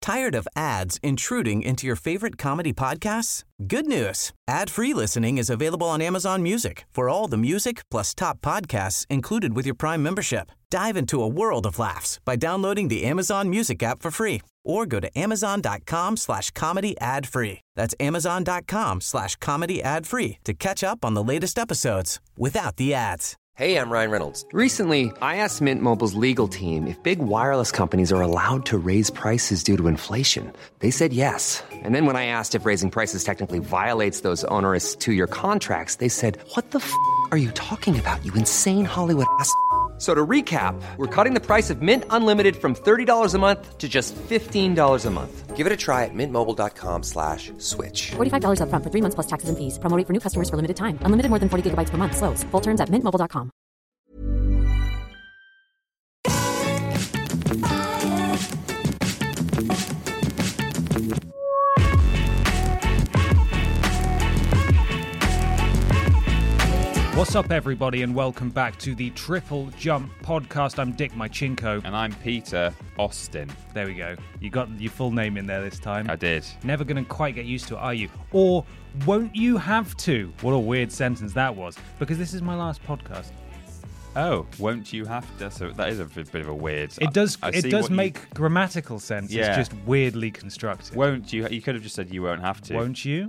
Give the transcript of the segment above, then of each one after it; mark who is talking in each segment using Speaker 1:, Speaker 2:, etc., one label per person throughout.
Speaker 1: Tired of ads intruding into your favorite comedy podcasts? Good news. Ad-free listening is available on Amazon Music for all the music plus top podcasts included with your Prime membership. Dive into a world of laughs by downloading the Amazon Music app for free or go to amazon.com/comedy ad-free. That's amazon.com/comedy ad-free to catch up on the latest episodes without the ads.
Speaker 2: Hey, I'm Ryan Reynolds. Recently, I asked Mint Mobile's legal team if big wireless companies are allowed to raise prices due to inflation. They said yes. And then when I asked if raising prices technically violates those onerous two-year contracts, they said, "What the f*** are you talking about, you insane Hollywood ass?" So to recap, we're cutting the price of Mint Unlimited from $30 a month to just $15 a month. Give it a try at mintmobile.com/switch.
Speaker 3: $45 up front for 3 months plus taxes and fees. Promo rate for new customers for limited time. Unlimited more than 40 gigabytes per month. Slows full terms at mintmobile.com.
Speaker 4: What's up, everybody, and welcome back to the Triple Jump Podcast. I'm Dick Mychinko.
Speaker 5: And I'm Peter Austin.
Speaker 4: There we go. You got your full name in there this time.
Speaker 5: I did.
Speaker 4: Never going to quite get used to it, are you? Or won't you have to? What a weird sentence that was. Because this is my last podcast.
Speaker 5: Oh, won't you have to? So that is a bit of a weird...
Speaker 4: It does make grammatical sense.
Speaker 5: Yeah.
Speaker 4: It's just weirdly constructed.
Speaker 5: Won't you? You could have just said you won't have to.
Speaker 4: Won't you?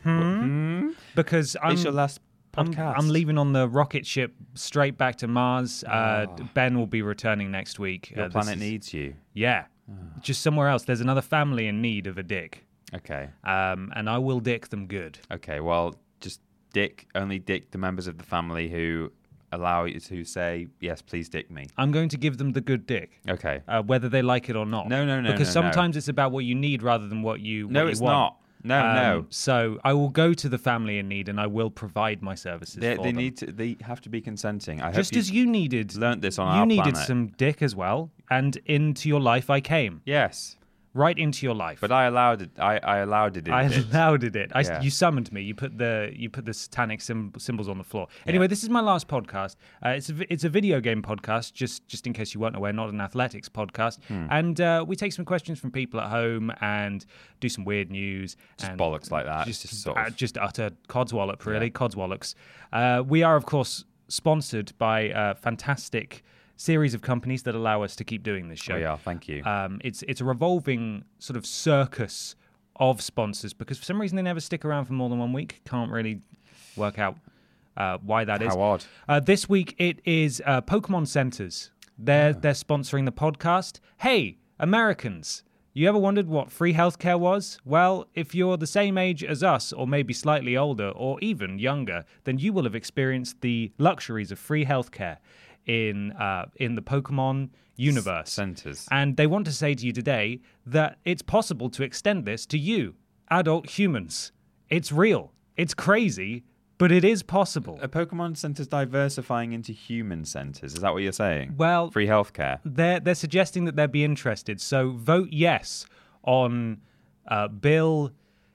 Speaker 4: Because
Speaker 5: It's your last podcast.
Speaker 4: I'm leaving on the rocket ship straight back to Mars. Ben will be returning next week.
Speaker 5: Your planet needs you.
Speaker 4: Yeah. Just somewhere else. There's another family in need of a dick.
Speaker 5: Okay.
Speaker 4: And I will dick them good.
Speaker 5: Okay, well, just only dick the members of the family who allow you to say, yes, please dick me.
Speaker 4: I'm going to give them the good dick.
Speaker 5: Okay.
Speaker 4: Whether they like it or not.
Speaker 5: No.
Speaker 4: Because sometimes it's about what you need rather than what you
Speaker 5: No, it's
Speaker 4: want.
Speaker 5: not. No.
Speaker 4: So I will go to the family in need and I will provide my services for them.
Speaker 5: They have to be consenting.
Speaker 4: Just as you needed.
Speaker 5: Learned this on our
Speaker 4: You needed
Speaker 5: planet.
Speaker 4: some dick as well. And into your life I came.
Speaker 5: Yes.
Speaker 4: Right into your life.
Speaker 5: But I allowed it. I allowed it.
Speaker 4: Yeah. You summoned me. You put the satanic symbols on the floor. Anyway, This is my last podcast. It's a video game podcast. Just in case you weren't aware, not an athletics podcast. And we take some questions from people at home and do some weird news.
Speaker 5: Just bollocks like that.
Speaker 4: Just utter codswallop, really. Yeah. Codswallops. We are, of course, sponsored by a fantastic series of companies that allow us to keep doing this show.
Speaker 5: Oh, yeah, thank you.
Speaker 4: It's a revolving sort of circus of sponsors because for some reason they never stick around for more than 1 week. Can't really work out why that is.
Speaker 5: How
Speaker 4: odd. This week it is Pokemon Centers. They're sponsoring the podcast. Hey, Americans, you ever wondered what free healthcare was? Well, if you're the same age as us, or maybe slightly older, or even younger, then you will have experienced the luxuries of free healthcare in the Pokemon universe.
Speaker 5: Centers.
Speaker 4: And they want to say to you today that it's possible to extend this to you, adult humans. It's real. It's crazy, but it is possible.
Speaker 5: Are Pokemon centers diversifying into human centers? Is that what you're saying?
Speaker 4: Well,
Speaker 5: free healthcare.
Speaker 4: They're suggesting that they'd be interested. So vote yes on Bill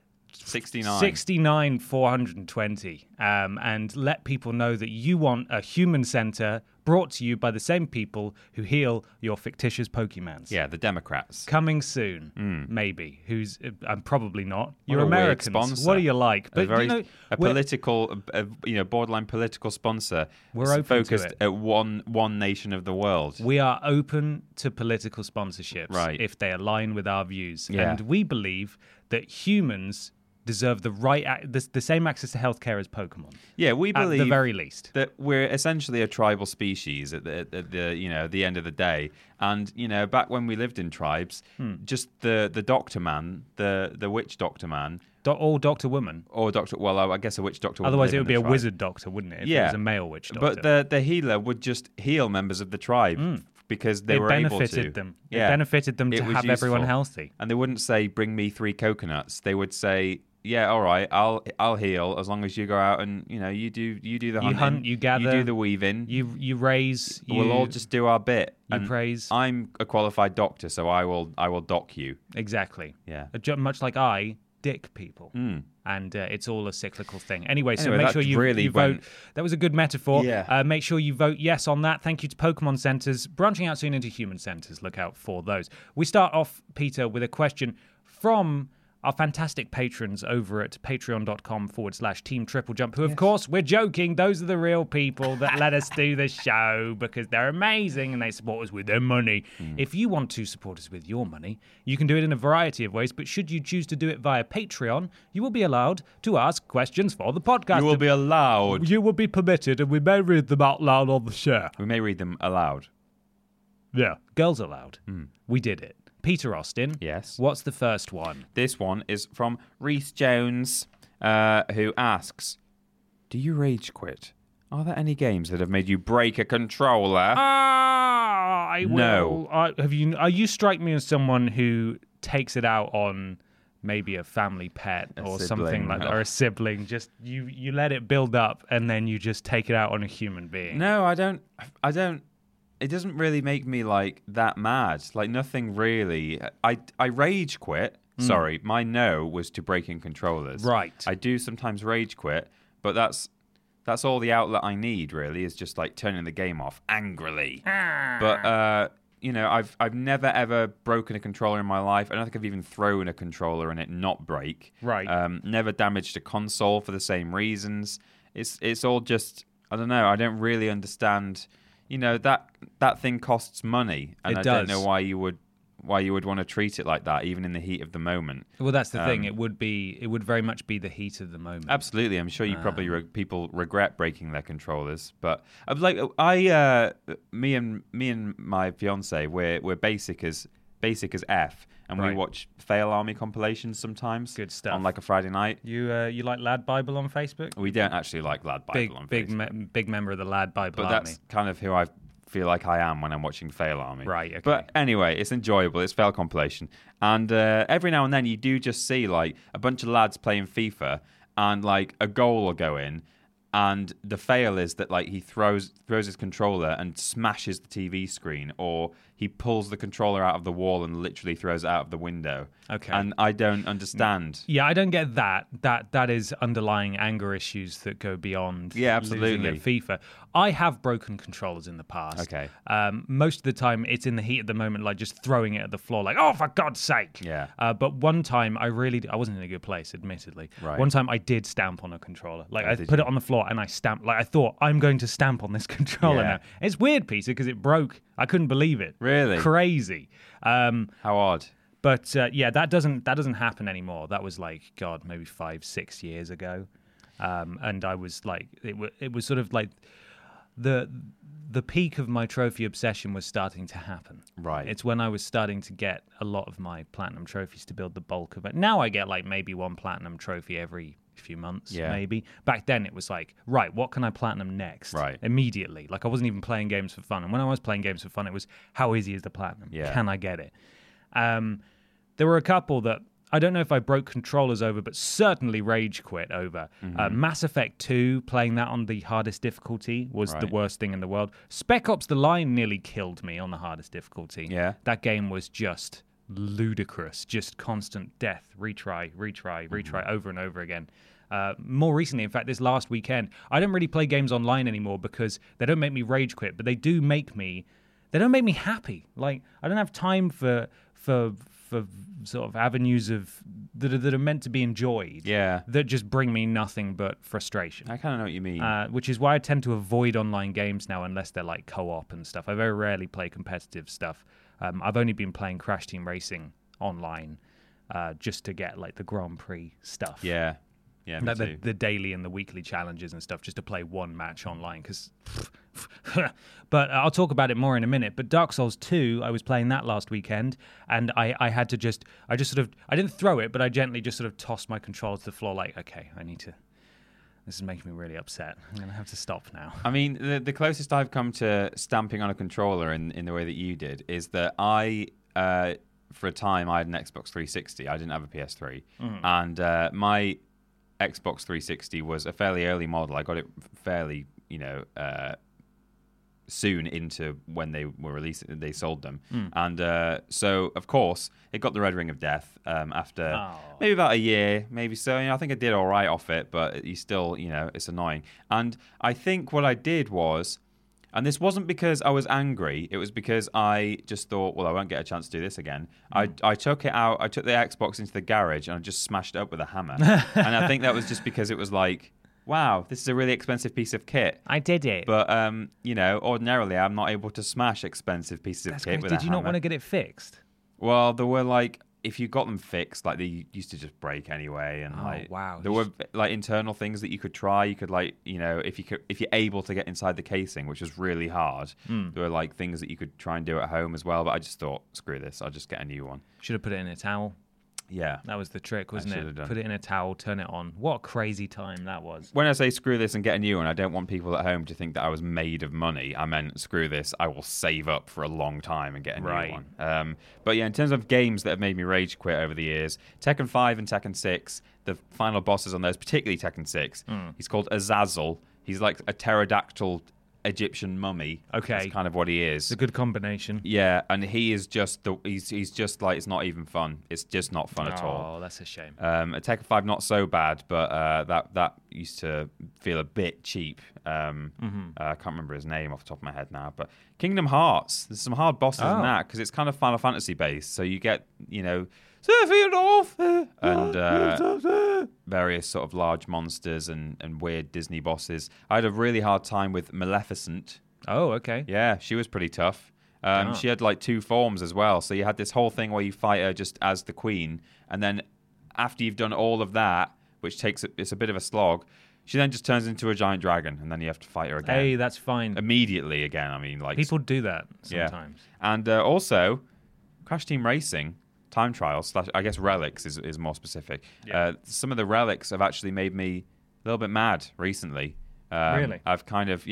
Speaker 4: 69 420 and let people know that you want a human center brought to you by the same people who heal your fictitious Pokemans.
Speaker 5: Yeah, the Democrats.
Speaker 4: Coming soon, maybe. I'm probably not. You're
Speaker 5: What a weird
Speaker 4: Americans.
Speaker 5: sponsor.
Speaker 4: What do you like?
Speaker 5: But political, borderline political sponsor.
Speaker 4: We're open
Speaker 5: focused
Speaker 4: to it.
Speaker 5: at one nation of the world.
Speaker 4: We are open to political sponsorships,
Speaker 5: right,
Speaker 4: if they align with our views.
Speaker 5: Yeah.
Speaker 4: And we believe that humans deserve the same access to healthcare as Pokemon.
Speaker 5: Yeah, we believe
Speaker 4: at the very least
Speaker 5: that we're essentially a tribal species at the end of the day. And back when we lived in tribes, just the doctor man, the witch doctor man,
Speaker 4: or doctor woman,
Speaker 5: or doctor. Well, I guess a witch doctor.
Speaker 4: Otherwise, it would be a wizard doctor, wouldn't it? If it was a male witch doctor.
Speaker 5: But the healer would just heal members of the tribe. Because they were able to.
Speaker 4: It benefited them to have everyone healthy.
Speaker 5: And they wouldn't say, "Bring me 3 coconuts." They would say, "Yeah, all right, I'll heal as long as you go out and you do the hunting,
Speaker 4: you hunt, you gather,
Speaker 5: you do the weaving,
Speaker 4: you raise.
Speaker 5: We'll all just do our bit.
Speaker 4: You praise.
Speaker 5: I'm a qualified doctor, so I will dock you
Speaker 4: exactly.
Speaker 5: Yeah,
Speaker 4: much like I dick people. And it's all a cyclical thing. Anyway, so
Speaker 5: Anyway,
Speaker 4: make
Speaker 5: that
Speaker 4: sure you
Speaker 5: really
Speaker 4: vote.
Speaker 5: went-
Speaker 4: That was a good metaphor.
Speaker 5: Yeah.
Speaker 4: Make sure you vote yes on that. Thank you to Pokemon Centers. Branching out soon into human centers. Look out for those. We start off, Peter, with a question from our fantastic patrons over at patreon.com/Team Triple Jump, who, of course, we're joking. Those are the real people that let us do the show because they're amazing and they support us with their money. If you want to support us with your money, you can do it in a variety of ways, but should you choose to do it via Patreon, you will be allowed to ask questions for the podcast.
Speaker 5: You will be allowed.
Speaker 4: You will be permitted, and we may read them out loud on the show.
Speaker 5: We may read them aloud.
Speaker 4: Yeah. Girls allowed. We did it. Peter Austin.
Speaker 5: Yes.
Speaker 4: What's the first one?
Speaker 5: This one is from Reese Jones, who asks, do you rage quit? Are there any games that have made you break a controller?
Speaker 4: I will.
Speaker 5: No.
Speaker 4: You strike me as someone who takes it out on maybe a family pet or something
Speaker 5: sibling.
Speaker 4: like that, or a sibling. Just you let it build up and then you just take it out on a human being.
Speaker 5: No, I don't. It doesn't really make me like that mad. Like nothing really. I rage quit. Sorry, my no was to breaking controllers.
Speaker 4: Right.
Speaker 5: I do sometimes rage quit, but that's all the outlet I need. Really, is just like turning the game off angrily. But I've never ever broken a controller in my life. I don't think I've even thrown a controller and it not break.
Speaker 4: Right.
Speaker 5: Never damaged a console for the same reasons. It's all just, I don't know. I don't really understand. That thing costs money, and I don't know why you would want to treat it like that, even in the heat of the moment.
Speaker 4: Well, that's the thing. It would very much be the heat of the moment.
Speaker 5: Absolutely, I'm sure you probably people regret breaking their controllers, but me and my fiance, we're basic as F, and we watch Fail Army compilations sometimes.
Speaker 4: Good stuff.
Speaker 5: On like a Friday night.
Speaker 4: You like Lad Bible on Facebook?
Speaker 5: We don't actually like Lad Bible on Facebook.
Speaker 4: Big member of the Lad Bible
Speaker 5: But
Speaker 4: Army.
Speaker 5: that's kind of who I feel like I am when I'm watching Fail Army.
Speaker 4: Right, okay.
Speaker 5: But anyway, it's enjoyable. It's Fail compilation. And every now and then you do just see like a bunch of lads playing FIFA and like a goal will go in. And the fail is that like he throws his controller and smashes the TV screen, or he pulls the controller out of the wall and literally throws it out of the window.
Speaker 4: Okay.
Speaker 5: And I don't understand.
Speaker 4: Yeah, I don't get that. That is underlying anger issues that go beyond losing at FIFA. I have broken controllers in the past.
Speaker 5: Okay.
Speaker 4: Most of the time, it's in the heat of the moment, like just throwing it at the floor, like, oh, for God's sake.
Speaker 5: Yeah.
Speaker 4: But one time, I wasn't in a good place, admittedly.
Speaker 5: Right.
Speaker 4: One time, I did stamp on a controller. Like,
Speaker 5: Oh,
Speaker 4: I
Speaker 5: did
Speaker 4: put
Speaker 5: you?
Speaker 4: it on the floor and I stamped. Like, I thought, I'm going to stamp on this controller
Speaker 5: Yeah.
Speaker 4: now. It's weird, Peter, because it broke. I couldn't believe it.
Speaker 5: Really?
Speaker 4: Crazy.
Speaker 5: How odd.
Speaker 4: But that doesn't happen anymore. That was like, God, maybe 5-6 years ago, and I was like, it was sort of like the peak of my trophy obsession was starting to happen.
Speaker 5: Right.
Speaker 4: It's when I was starting to get a lot of my platinum trophies to build the bulk of it. Now I get like maybe one platinum trophy every few months, maybe. Back then it was like, right, what can I platinum next?
Speaker 5: Right.
Speaker 4: Immediately. Like I wasn't even playing games for fun. And when I was playing games for fun, it was how easy is the platinum?
Speaker 5: Yeah.
Speaker 4: Can I get it? There were a couple that I don't know if I broke controllers over, but certainly rage quit over. Mass Effect 2, playing that on the hardest difficulty was the worst thing in the world. Spec Ops The Line nearly killed me on the hardest difficulty.
Speaker 5: Yeah.
Speaker 4: That game was just ludicrous, just constant death, retry, over and over again. More recently, in fact, this last weekend, I don't really play games online anymore because they don't make me rage quit, but they don't make me happy. Like, I don't have time for sort of avenues that are meant to be enjoyed.
Speaker 5: Yeah.
Speaker 4: That just bring me nothing but frustration.
Speaker 5: I kind of know what you mean.
Speaker 4: Which is why I tend to avoid online games now unless they're like co-op and stuff. I very rarely play competitive stuff. I've only been playing Crash Team Racing online just to get like the Grand Prix stuff.
Speaker 5: Yeah. Yeah, me
Speaker 4: Like
Speaker 5: too.
Speaker 4: the daily and the weekly challenges and stuff, just to play one match online. But I'll talk about it more in a minute. But Dark Souls 2, I was playing that last weekend, and I had to I didn't throw it, but I gently just sort of tossed my controller to the floor, like, okay, this is making me really upset. I'm going to have to stop now.
Speaker 5: I mean, the closest I've come to stamping on a controller in the way that you did is that for a time, I had an Xbox 360. I didn't have a PS3. And my Xbox 360 was a fairly early model. I got it fairly, soon into when they were released. They sold them, and so of course it got the Red Ring of Death after maybe about a year, maybe so. I think I did all right off it, but you still, it's annoying. And I think what I did was. And this wasn't because I was angry. It was because I just thought, well, I won't get a chance to do this again. I took it out. I took the Xbox into the garage and I just smashed it up with a hammer. And I think that was just because it was like, wow, this is a really expensive piece of kit.
Speaker 4: I did it.
Speaker 5: But, ordinarily I'm not able to smash expensive pieces of kit with a hammer.
Speaker 4: Did you not want to get it fixed?
Speaker 5: Well, there were if you got them fixed, they used to just break anyway, and
Speaker 4: wow.
Speaker 5: there were internal things that you could try. You could if you're able to get inside the casing, which was really hard. There were things that you could try and do at home as well. But I just thought, screw this, I'll just get a new one.
Speaker 4: Should have put it in a towel.
Speaker 5: Yeah,
Speaker 4: that was the trick, wasn't it?
Speaker 5: Done.
Speaker 4: Put it in a towel, turn it on. What a crazy time that was.
Speaker 5: When I say screw this and get a new one, I don't want people at home to think that I was made of money. I meant screw this, I will save up for a long time and get a new one. But yeah, in terms of games that have made me rage quit over the years, Tekken 5 and Tekken 6, the final bosses on those, particularly Tekken 6, he's called Azazel. He's like a pterodactyl Egyptian mummy.
Speaker 4: Okay,
Speaker 5: that's kind of what he is.
Speaker 4: It's a good combination.
Speaker 5: Yeah, and he is just he's just it's not even fun. It's just not fun at all.
Speaker 4: Oh, that's a shame.
Speaker 5: Tekken 5 not so bad, but that used to feel a bit cheap. I can't remember his name off the top of my head now, but Kingdom Hearts. There's some hard bosses in that because it's kind of Final Fantasy based. So you get and various sort of large monsters and weird Disney bosses. I had a really hard time with Maleficent.
Speaker 4: Oh, okay.
Speaker 5: Yeah, she was pretty tough. She had 2 forms as well. So you had this whole thing where you fight her just as the queen, and then after you've done all of that, which it's a bit of a slog, she then just turns into a giant dragon, and then you have to fight her again.
Speaker 4: Hey, that's fine.
Speaker 5: Immediately again. I mean,
Speaker 4: people do that sometimes.
Speaker 5: Yeah. And also, Crash Team Racing. Time Trials / I guess Relics is more specific. Yeah. Some of the relics have actually made me a little bit mad recently.
Speaker 4: Really?
Speaker 5: I've kind of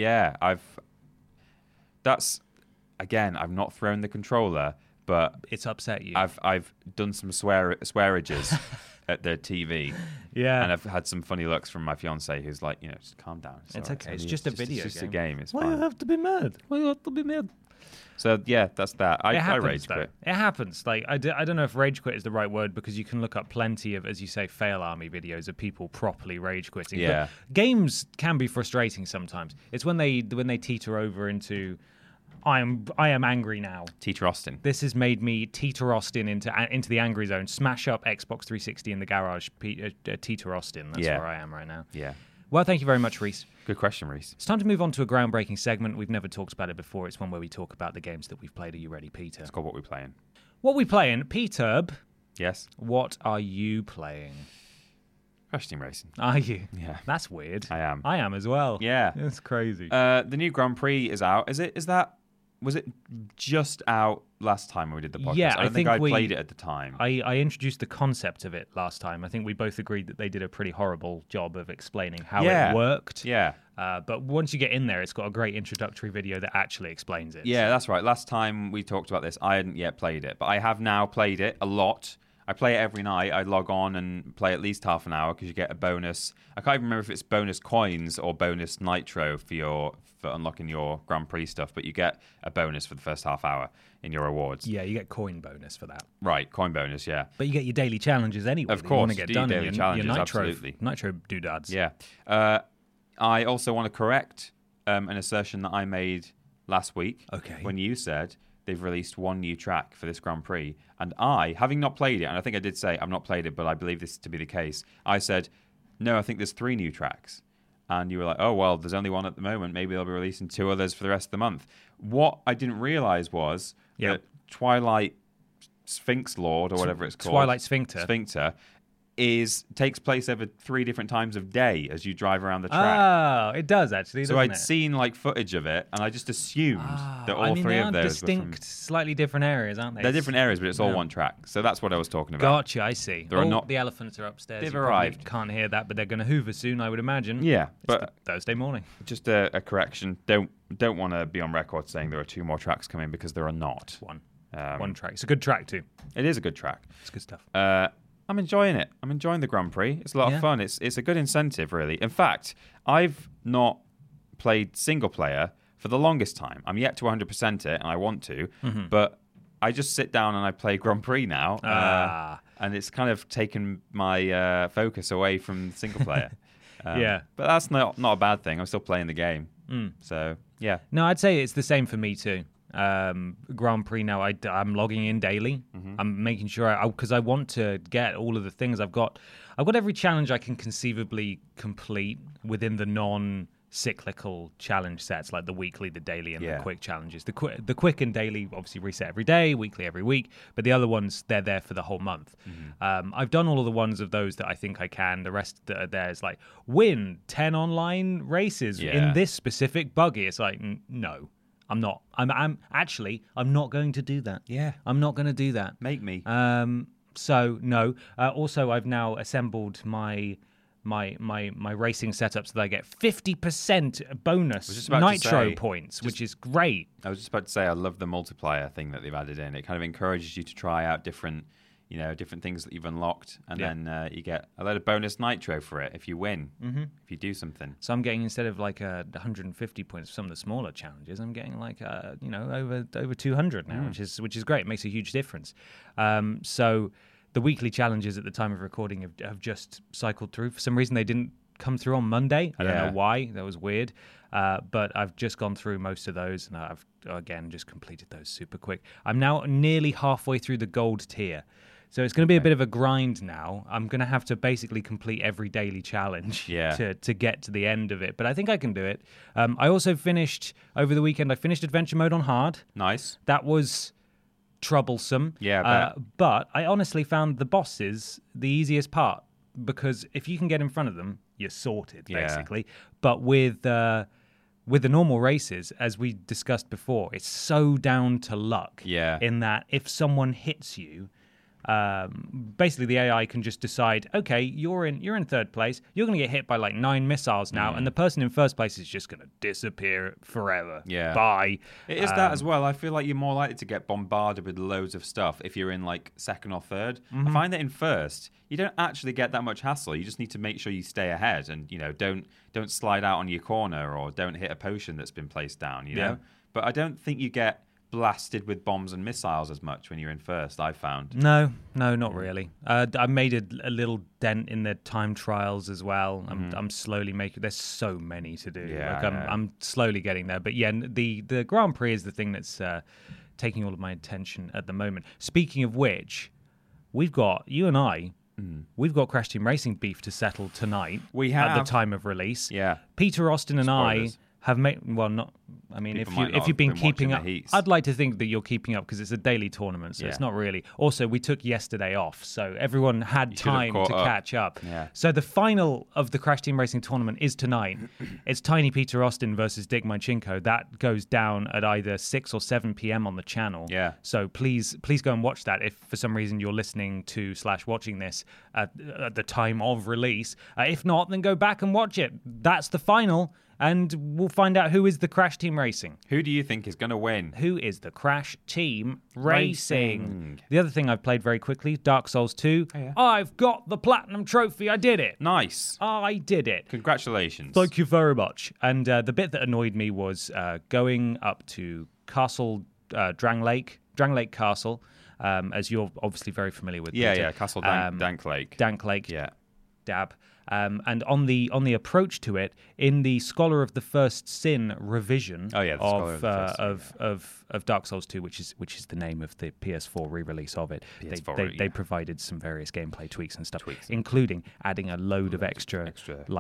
Speaker 5: I've not thrown the controller, but
Speaker 4: it's upset you.
Speaker 5: I've done some swearages at the TV.
Speaker 4: Yeah.
Speaker 5: And I've had some funny looks from my fiance who's like, just calm down.
Speaker 4: It's okay. It's just a video game.
Speaker 5: It's just a game. It's
Speaker 4: Why
Speaker 5: fine.
Speaker 4: you have to be mad? Why you have to be mad?
Speaker 5: So yeah, that's that. I rage quit.
Speaker 4: It happens. I don't know if rage quit is the right word because you can look up plenty of, as you say, fail army videos of people properly rage quitting.
Speaker 5: Yeah.
Speaker 4: But games can be frustrating sometimes. It's when they teeter over into I am angry now.
Speaker 5: Teeter Austin.
Speaker 4: This has made me teeter Austin into the angry zone. Smash up Xbox 360 in the garage. Teeter Austin. That's where I am right now.
Speaker 5: Yeah.
Speaker 4: Well, thank you very much, Reese.
Speaker 5: Good question, Reese.
Speaker 4: It's time to move on to a groundbreaking segment. We've never talked about it before. It's one where we talk about the games that we've played. Are you ready, Peter?
Speaker 5: It's called What We Playing.
Speaker 4: What We Playing? Peter.
Speaker 5: Yes?
Speaker 4: What are you playing?
Speaker 5: Crash Team Racing.
Speaker 4: Are you?
Speaker 5: Yeah.
Speaker 4: That's weird.
Speaker 5: I am.
Speaker 4: I am as well.
Speaker 5: Yeah.
Speaker 4: That's crazy.
Speaker 5: The new Grand Prix is out. Was it just out last time when we did the podcast?
Speaker 4: Yeah,
Speaker 5: I don't think I played it at the time.
Speaker 4: I introduced the concept of it last time. I think we both agreed that they did a pretty horrible job of explaining how it worked.
Speaker 5: Yeah.
Speaker 4: But once you get in there, it's got a great introductory video that actually explains it.
Speaker 5: Yeah, that's right. Last time we talked about this, I hadn't yet played it, but I have now played it a lot. I play it every night. I log on and play at least half an hour because you get a bonus. I can't even remember if it's bonus coins or bonus nitro for unlocking your Grand Prix stuff, but you get a bonus for the first half hour in your rewards.
Speaker 4: Yeah, you get coin bonus for that.
Speaker 5: Right, coin bonus, yeah.
Speaker 4: But you get your daily challenges anyway.
Speaker 5: Of course,
Speaker 4: you want to get done.
Speaker 5: daily challenges,
Speaker 4: your
Speaker 5: absolutely.
Speaker 4: Nitro doodads.
Speaker 5: Yeah. I also want to correct an assertion that I made last week.
Speaker 4: Okay.
Speaker 5: When you said they've released one new track for this Grand Prix. And I, having not played it, and I think I did say I've not played it, but I believe this to be the case, I said, no, I think there's 3 new tracks. And you were like, oh, well, there's only one at the moment. Maybe they'll be releasing 2 others for the rest of the month. What I didn't realize was that Twilight Sphinx Lord, or whatever it's called.
Speaker 4: Twilight Sphincter.
Speaker 5: Takes place over 3 different times of day as you drive around the track.
Speaker 4: Oh, it does actually.
Speaker 5: So I'd seen footage of it, and I just assumed that all 3 of those
Speaker 4: distinct,
Speaker 5: were from,
Speaker 4: slightly different areas, aren't they?
Speaker 5: They're different areas, but it's all one track. So that's what I was talking about.
Speaker 4: Gotcha, I see.
Speaker 5: There are not.
Speaker 4: The elephants are upstairs.
Speaker 5: They've
Speaker 4: You probably
Speaker 5: arrived.
Speaker 4: Can't hear that, but they're going to hoover soon, I would imagine.
Speaker 5: Yeah,
Speaker 4: It's Thursday morning.
Speaker 5: Just a correction. Don't want to be on record saying there are 2 more tracks coming because there are not.
Speaker 4: One track. It's a good track too.
Speaker 5: It is a good track.
Speaker 4: It's good stuff.
Speaker 5: I'm enjoying it. I'm enjoying the Grand Prix. It's a lot of fun. It's a good incentive, really. In fact, I've not played single player for the longest time. I'm yet to 100% it, and I want to, but I just sit down and I play Grand Prix now, and it's kind of taken my focus away from single player. But that's not a bad thing. I'm still playing the game. So, yeah.
Speaker 4: No, I'd say it's the same for me too. Grand Prix now, I'm logging in daily. I'm making sure, because I want to get all of the things I've got every challenge I can conceivably complete within the non-cyclical challenge sets, like the weekly, the daily, and the quick challenges. The quick and daily obviously reset every day, weekly every week, but the other ones, they're there for the whole month. I've done all of the ones of those that I think I can. The rest that are there is like, win 10 online races in this specific buggy. It's like, no. I'm not. I'm not going to do that.
Speaker 5: Yeah.
Speaker 4: I'm not going to do that.
Speaker 5: Make me.
Speaker 4: So no. Also, I've now assembled my racing setup so that I get 50% bonus nitro points, which is great.
Speaker 5: I was just about to say, I love the multiplier thing that they've added in. It kind of encourages you to try out different things that you've unlocked, and then you get a load of bonus nitro for it if you win, if you do something.
Speaker 4: So I'm getting, instead of like 150 points for some of the smaller challenges, I'm getting like over 200 now, which is great. It makes a huge difference. So the weekly challenges at the time of recording have just cycled through. For some reason, they didn't come through on Monday. I don't know why. That was weird. But I've just gone through most of those, and I've, again, just completed those super quick. I'm now nearly halfway through the gold tier. So it's going to be a bit of a grind now. I'm going to have to basically complete every daily challenge to get to the end of it. But I think I can do it. I also finished, over the weekend, I finished Adventure Mode on hard.
Speaker 5: Nice.
Speaker 4: That was troublesome.
Speaker 5: Yeah,
Speaker 4: but I honestly found the bosses the easiest part, because if you can get in front of them, you're sorted, basically. But with the normal races, as we discussed before, it's so down to luck.
Speaker 5: Yeah.
Speaker 4: In that if someone hits you, basically the AI can just decide, okay, you're in third place, you're going to get hit by like 9 missiles now, and the person in first place is just going to disappear forever.
Speaker 5: Yeah.
Speaker 4: Bye.
Speaker 5: It is that as well. I feel like you're more likely to get bombarded with loads of stuff if you're in like second or third. I find that in first, you don't actually get that much hassle. You just need to make sure you stay ahead, and don't slide out on your corner, or don't hit a potion that's been placed down. You know. But I don't think you get blasted with bombs and missiles as much when you're in first, I've found.
Speaker 4: No, not really. I made a little dent in the time trials as well. I'm slowly making. There's so many to do.
Speaker 5: Yeah,
Speaker 4: I'm slowly getting there. But yeah, the Grand Prix is the thing that's taking all of my attention at the moment. Speaking of which, we've got you and I. We've got Crash Team Racing beef to settle tonight.
Speaker 5: We have,
Speaker 4: at the time of release.
Speaker 5: Yeah,
Speaker 4: Peter Austin and
Speaker 5: Spoilers.
Speaker 4: I have made, well, not, I mean,
Speaker 5: People
Speaker 4: if you've been keeping up,
Speaker 5: heats.
Speaker 4: I'd like to think that you're keeping up, because it's a daily tournament, so it's not really. Also, we took yesterday off, so everyone had time to catch up.
Speaker 5: Yeah.
Speaker 4: So the final of the Crash Team Racing tournament is tonight. It's Tiny Peter Austin versus Dick Mychinko. That goes down at either 6 or 7 p.m. on the channel.
Speaker 5: Yeah.
Speaker 4: So please go and watch that if for some reason you're listening to / watching this at the time of release. If not, then go back and watch it. That's the final. And we'll find out who is the Crash Team Racing.
Speaker 5: Who do you think is going to win?
Speaker 4: Who is the Crash Team Racing? The other thing I've played very quickly, Dark Souls 2. Oh, yeah. I've got the Platinum Trophy. I did it.
Speaker 5: Nice.
Speaker 4: I did it.
Speaker 5: Congratulations.
Speaker 4: Thank you very much. And the bit that annoyed me was going up to Castle Drang Lake Castle, as you're obviously very familiar with.
Speaker 5: Yeah,
Speaker 4: Peter.
Speaker 5: yeah, Castle Dank Lake.
Speaker 4: Dank Lake.
Speaker 5: Yeah.
Speaker 4: Dab. And on the approach to it, in the Scholar of the First Sin revision of Dark Souls 2, which is the name of the PS4 re-release of it, they provided some various gameplay tweaks and stuff, including adding a load of extra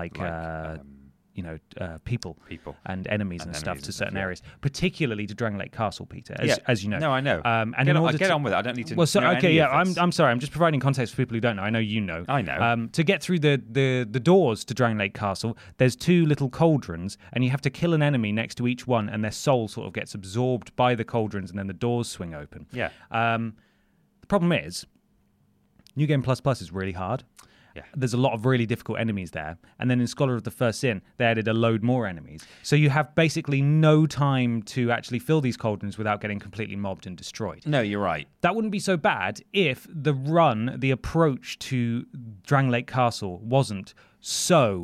Speaker 4: people and enemies and stuff to certain areas, particularly to Drang Lake Castle, Peter, as you know.
Speaker 5: No, I know.
Speaker 4: And
Speaker 5: get on with it. I don't need to know any of this.
Speaker 4: I'm sorry. I'm just providing context for people who don't know. I know you know.
Speaker 5: I know.
Speaker 4: To get through the doors to Drang Lake Castle, there's 2 little cauldrons, and you have to kill an enemy next to each one, and their soul sort of gets absorbed by the cauldrons, and then the doors swing open.
Speaker 5: Yeah.
Speaker 4: The problem is, New Game Plus is really hard. Yeah. There's a lot of really difficult enemies there. And then in Scholar of the First Sin, they added a load more enemies. So you have basically no time to actually fill these cauldrons without getting completely mobbed and destroyed.
Speaker 5: No, you're right.
Speaker 4: That wouldn't be so bad if the approach to Drang Lake Castle wasn't so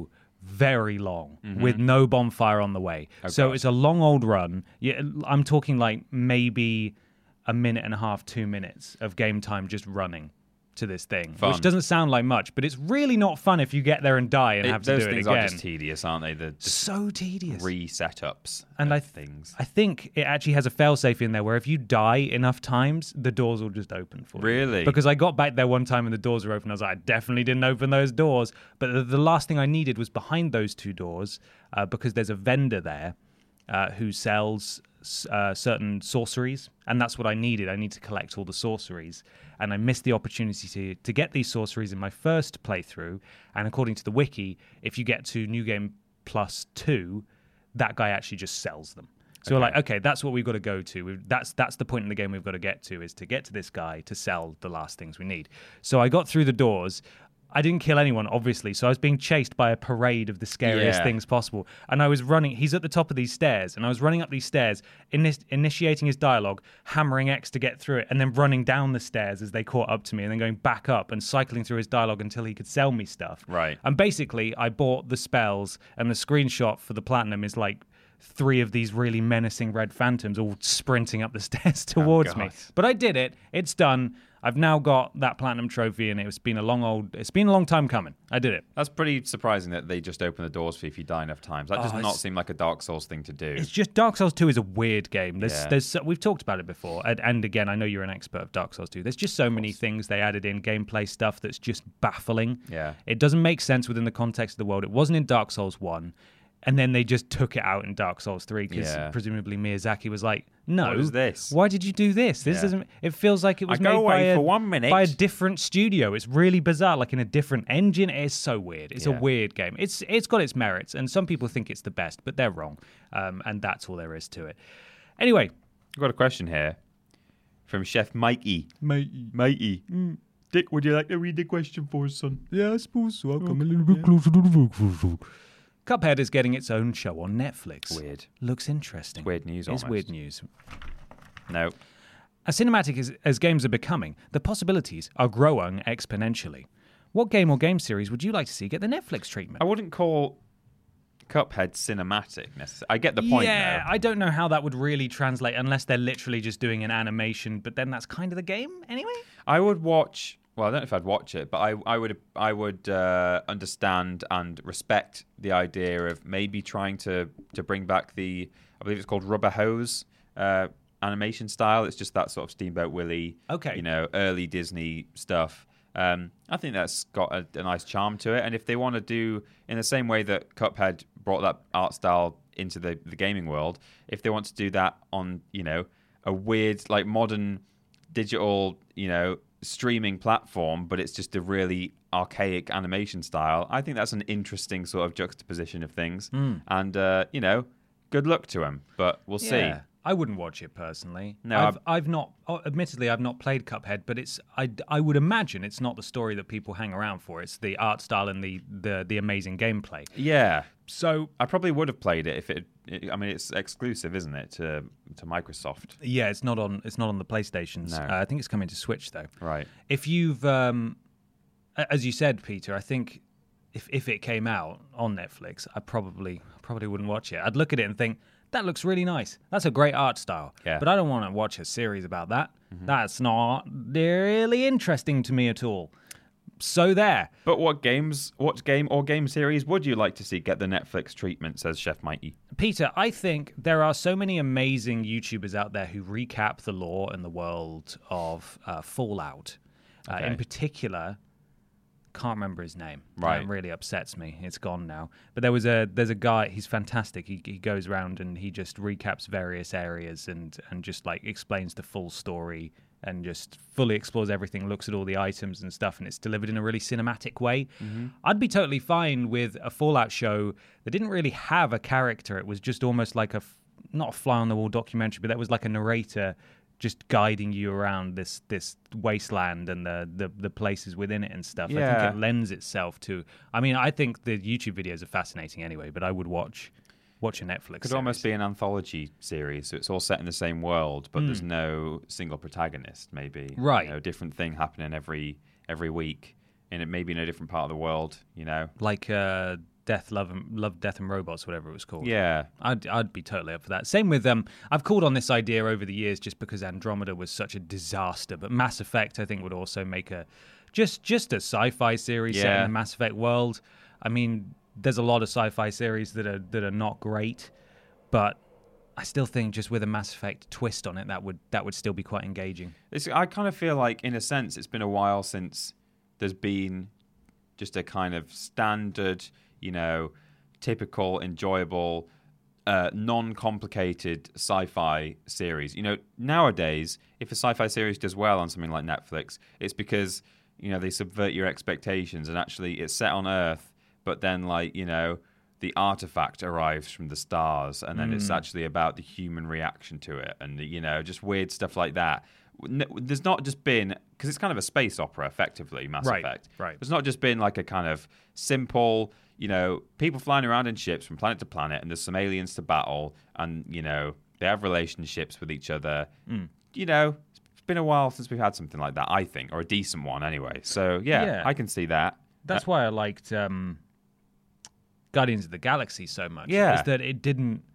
Speaker 4: very long with no bonfire on the way. So it's a long old run. Yeah, I'm talking like maybe a minute and a half, 2 minutes of game time just running to this thing,
Speaker 5: Fun.
Speaker 4: which doesn't sound like much, but it's really not fun if you get there and die and have to do it again.
Speaker 5: Those things are just tedious, aren't they?
Speaker 4: So tedious.
Speaker 5: Resetups
Speaker 4: and I think it actually has a failsafe in there where if you die enough times, the doors will just open for you.
Speaker 5: Really?
Speaker 4: Because I got back there one time and the doors were open. I was like, I definitely didn't open those doors. But the last thing I needed was behind those two doors because there's a vendor there who sells certain sorceries, and that's what I needed. I need to collect all the sorceries, and I missed the opportunity to get these sorceries in my first playthrough. And according to the wiki, if you get to New Game Plus 2, that guy actually just sells them. So we're like, okay, that's what we've got to go to. That's the point in the game we've got to get to this guy to sell the last things we need. So I got through the doors. I didn't kill anyone, obviously, so I was being chased by a parade of the scariest things possible. And I was running, he's at the top of these stairs, and I was running up these stairs, initiating his dialogue, hammering X to get through it, and then running down the stairs as they caught up to me, and then going back up and cycling through his dialogue until he could sell me stuff.
Speaker 5: Right.
Speaker 4: And basically, I bought the spells, and the screenshot for the platinum is like 3 of these really menacing red phantoms all sprinting up the stairs towards me. But I did it. It's done. I've now got that platinum trophy, and it's been a long time coming. I did it.
Speaker 5: That's pretty surprising that they just open the doors for you if you die enough times. That does not seem like a Dark Souls thing to do.
Speaker 4: It's just Dark Souls 2 is a weird game. We've talked about it before, and again, I know you're an expert of Dark Souls 2. There's just so many things they added in gameplay stuff that's just baffling.
Speaker 5: Yeah.
Speaker 4: It doesn't make sense within the context of the world. It wasn't in Dark Souls 1. And then they just took it out in Dark Souls 3 because presumably Miyazaki was like, no.
Speaker 5: What is this?
Speaker 4: Why did you do this? This doesn't... It feels like it was made by a different studio. It's really bizarre, like in a different engine. It's so weird. It's a weird game. It's got its merits, and some people think it's the best, but they're wrong. And that's all there is to it. Anyway.
Speaker 5: I've got a question here from Chef Mikey. Mikey. Dick, would you like to read the question for us, son?
Speaker 4: Yeah, I suppose so. I'll come a little bit closer to the microphone. Cuphead is getting its own show on Netflix.
Speaker 5: Weird.
Speaker 4: Looks interesting.
Speaker 5: It's weird news, almost.
Speaker 4: It's weird news.
Speaker 5: No.
Speaker 4: As cinematic as games are becoming, the possibilities are growing exponentially. What game or game series would you like to see get the Netflix treatment?
Speaker 5: I wouldn't call Cuphead cinematic necessarily. I get the point,
Speaker 4: Yeah,
Speaker 5: though.
Speaker 4: I don't know how that would really translate unless they're literally just doing an animation, but then that's kind of the game anyway?
Speaker 5: I would watch... Well, I don't know if I'd watch it, but I would understand and respect the idea of maybe trying to bring back I believe it's called Rubber Hose animation style. It's just that sort of Steamboat Willie, early Disney stuff. I think that's got a nice charm to it. And if they want to do, in the same way that Cuphead brought that art style into the gaming world, if they want to do that on, a weird, like modern digital, streaming platform, but it's just a really archaic animation style. I think that's an interesting sort of juxtaposition of things. And, good luck to him, but we'll see.
Speaker 4: I wouldn't watch it personally.
Speaker 5: No,
Speaker 4: I've not. Admittedly, I've not played Cuphead, but it's. I would imagine it's not the story that people hang around for. It's the art style and the amazing gameplay.
Speaker 5: Yeah.
Speaker 4: So
Speaker 5: I probably would have played it if it. I mean, it's exclusive, isn't it, to Microsoft?
Speaker 4: Yeah, it's not on the PlayStations.
Speaker 5: No.
Speaker 4: I think it's coming to Switch though.
Speaker 5: Right.
Speaker 4: If you've, as you said, Peter, I think if it came out on Netflix, I probably wouldn't watch it. I'd look at it and think, that looks really nice. That's a great art style.
Speaker 5: Yeah.
Speaker 4: But I don't want to watch a series about that. That's not really interesting to me at all. So there.
Speaker 5: But what game or game series would you like to see get the Netflix treatment, says Chef Mikey?
Speaker 4: Peter, I think there are so many amazing YouTubers out there who recap the lore and the world of Fallout. In particular, can't remember his name.
Speaker 5: Right.
Speaker 4: It really upsets me. It's gone now. But there's a guy, he's fantastic. He goes around and he just recaps various areas and just like explains the full story and just fully explores everything, looks at all the items and stuff, and it's delivered in a really cinematic way. I'd be totally fine with a Fallout show that didn't really have a character. It was just almost like not a fly-on-the-wall documentary, but that was like a narrator just guiding you around this wasteland and the places within it and stuff.
Speaker 5: Yeah.
Speaker 4: I think it lends itself to... I mean, I think the YouTube videos are fascinating anyway, but I would watch a Netflix
Speaker 5: Could
Speaker 4: series.
Speaker 5: almost be an anthology series, so it's all set in the same world, but there's no single protagonist, maybe.
Speaker 4: Right.
Speaker 5: Different thing happening every week, maybe in a different part of the world,
Speaker 4: Like Love, Death and Robots, whatever it was called.
Speaker 5: Yeah.
Speaker 4: I'd be totally up for that. Same with I've called on this idea over the years just because Andromeda was such a disaster, but Mass Effect I think would also make a just a sci-fi series set in the Mass Effect world. I mean, there's a lot of sci-fi series that are not great, but I still think just with a Mass Effect twist on it, that would still be quite engaging.
Speaker 5: I kind of feel like, in a sense, it's been a while since there's been just a kind of standard, typical, enjoyable, non-complicated sci-fi series. Nowadays, if a sci-fi series does well on something like Netflix, it's because, they subvert your expectations and actually it's set on Earth, but then, the artifact arrives from the stars and then it's actually about the human reaction to it and, just weird stuff like that. There's not just been, because it's kind of a space opera, effectively, Mass Effect.
Speaker 4: Right.
Speaker 5: There's not just been like a kind of simple, people flying around in ships from planet to planet, and there's some aliens to battle, and they have relationships with each other. It's been a while since we've had something like that, I think, or a decent one anyway. So yeah. I can see that.
Speaker 4: That's why I liked Guardians of the Galaxy so much.
Speaker 5: Yeah,
Speaker 4: is that it didn't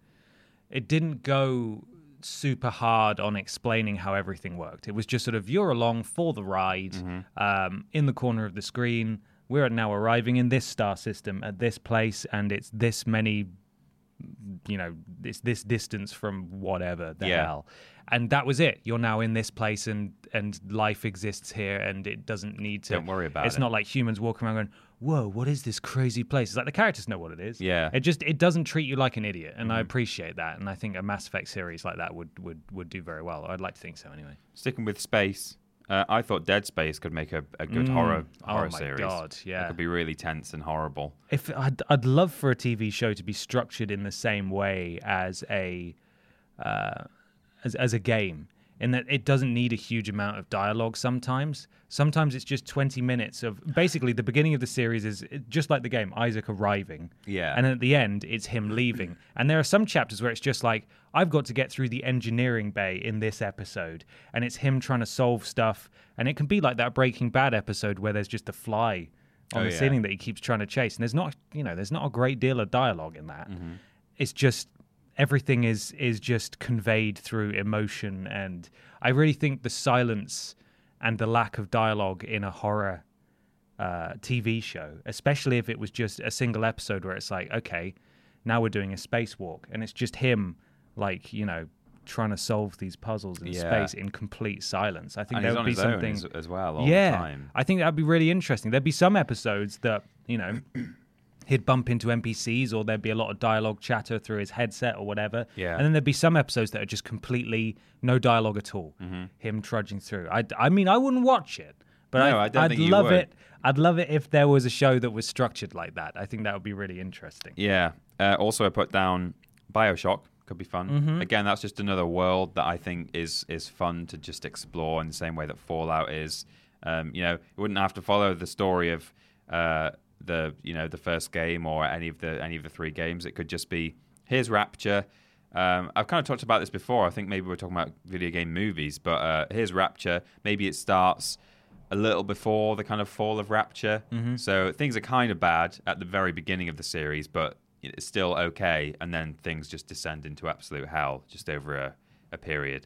Speaker 4: go super hard on explaining how everything worked. It was just sort of, you're along for the ride, in the corner of the screen. We're now arriving in this star system at this place, and it's this many, it's this distance from whatever the hell. And that was it. You're now in this place, and life exists here, and it doesn't need to.
Speaker 5: Don't worry about it.
Speaker 4: It's not like humans walking around going, whoa, what is this crazy place? It's like the characters know what it is.
Speaker 5: Yeah.
Speaker 4: It doesn't treat you like an idiot, and I appreciate that. And I think a Mass Effect series like that would do very well. I'd like to think so anyway.
Speaker 5: Sticking with space, I thought Dead Space could make a good horror series.
Speaker 4: Oh my God, yeah.
Speaker 5: It could be really tense and horrible.
Speaker 4: If I'd love for a TV show to be structured in the same way as a game, in that it doesn't need a huge amount of dialogue sometimes. Sometimes it's just 20 minutes of... Basically, the beginning of the series is just like the game, Isaac arriving.
Speaker 5: Yeah.
Speaker 4: And at the end, it's him leaving. And there are some chapters where it's just like, I've got to get through the engineering bay in this episode. And it's him trying to solve stuff. And it can be like that Breaking Bad episode where there's just a fly on the ceiling that he keeps trying to chase. And there's not a great deal of dialogue in that. Mm-hmm. It's just... Everything is just conveyed through emotion, and I really think the silence and the lack of dialogue in a horror TV show, especially if it was just a single episode where it's like, okay, now we're doing a spacewalk, and it's just him, trying to solve these puzzles in space in complete silence. I think that would be something
Speaker 5: as well all the time.
Speaker 4: I think that would be really interesting. There'd be some episodes that, he'd bump into NPCs, or there'd be a lot of dialogue chatter through his headset or whatever.
Speaker 5: Yeah.
Speaker 4: And then there'd be some episodes that are just completely no dialogue at all. Mm-hmm. Him trudging through. I mean, I wouldn't watch it, but
Speaker 5: I don't think you
Speaker 4: love
Speaker 5: would.
Speaker 4: it. I'd love it if there was a show that was structured like that. I think that would be really interesting.
Speaker 5: Yeah. Also, I put down BioShock. Could be fun.
Speaker 4: Mm-hmm.
Speaker 5: Again, that's just another world that I think is fun to just explore in the same way that Fallout is. It wouldn't have to follow the story of the first game or any of the three games. It could just be, here's Rapture. I've kind of talked about this before. I think maybe we're talking about video game movies, but here's Rapture. Maybe it starts a little before the kind of fall of Rapture. Mm-hmm. So things are kind of bad at the very beginning of the series, but it's still okay. And then things just descend into absolute hell just over a period.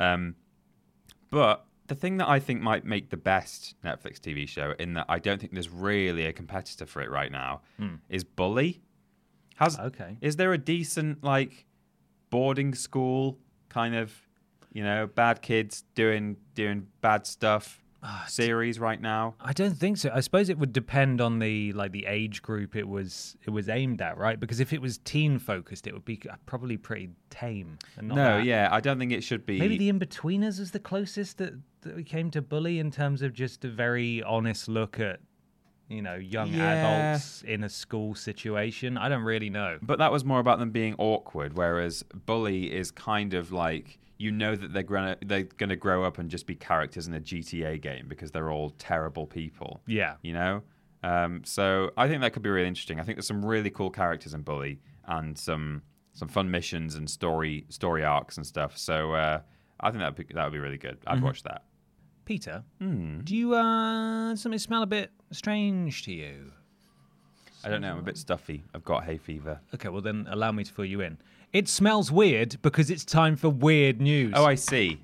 Speaker 5: But the thing that I think might make the best Netflix TV show, in that I don't think there's really a competitor for it right now, is Bully. Is there a decent boarding school kind of, bad kids doing bad stuff series right now?
Speaker 4: I don't think so. I suppose it would depend on the age group it was aimed at, right? Because if it was teen focused, it would be probably pretty tame. And not
Speaker 5: I don't think it should be.
Speaker 4: Maybe The Inbetweeners is the closest that we came to Bully in terms of just a very honest look at young adults in a school situation. I don't really know.
Speaker 5: But that was more about them being awkward, whereas Bully is kind of like, that they're gonna grow up and just be characters in a GTA game because they're all terrible people.
Speaker 4: Yeah.
Speaker 5: So I think that could be really interesting. I think there's some really cool characters in Bully and some fun missions and story arcs and stuff. So I think that would be really good. I'd watch that.
Speaker 4: Peter, do you something smell a bit strange to you?
Speaker 5: I don't know. I'm a bit stuffy. I've got hay fever.
Speaker 4: Okay, well then allow me to fill you in. It smells weird because it's time for weird news.
Speaker 5: Oh, I see.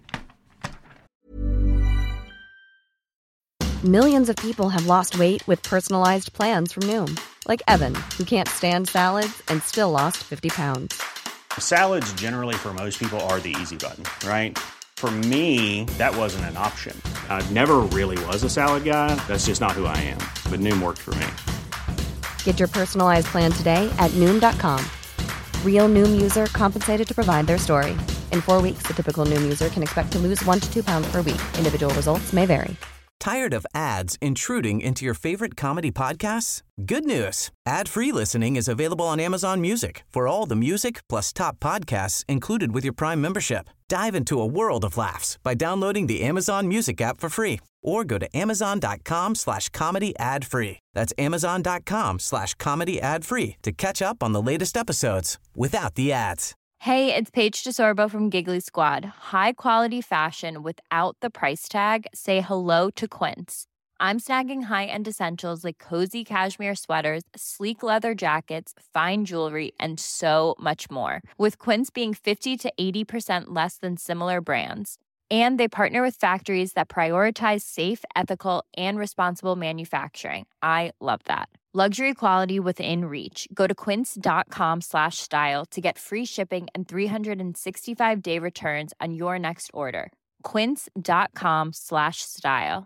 Speaker 6: Millions of people have lost weight with personalized plans from Noom. Like Evan, who can't stand salads and still lost 50 pounds.
Speaker 7: Salads generally for most people are the easy button, right? For me, that wasn't an option. I never really was a salad guy. That's just not who I am. But Noom worked for me.
Speaker 6: Get your personalized plan today at Noom.com. Real Noom user compensated to provide their story. In 4 weeks, the typical Noom user can expect to lose 1 to 2 pounds per week. Individual results may vary.
Speaker 1: Tired of ads intruding into your favorite comedy podcasts? Good news. Ad-free listening is available on Amazon Music for all the music plus top podcasts included with your Prime membership. Dive into a world of laughs by downloading the Amazon Music app for free or go to amazon.com/comedy ad-free. That's amazon.com/comedy ad-free to catch up on the latest episodes without the ads.
Speaker 8: Hey, it's Paige DeSorbo from Giggly Squad. High quality fashion without the price tag. Say hello to Quince. I'm snagging high-end essentials like cozy cashmere sweaters, sleek leather jackets, fine jewelry, and so much more. With Quince being 50 to 80% less than similar brands. And they partner with factories that prioritize safe, ethical, and responsible manufacturing. I love that. Luxury quality within reach. Go to quince.com/style to get free shipping and 365-day returns on your next order. Quince.com/style.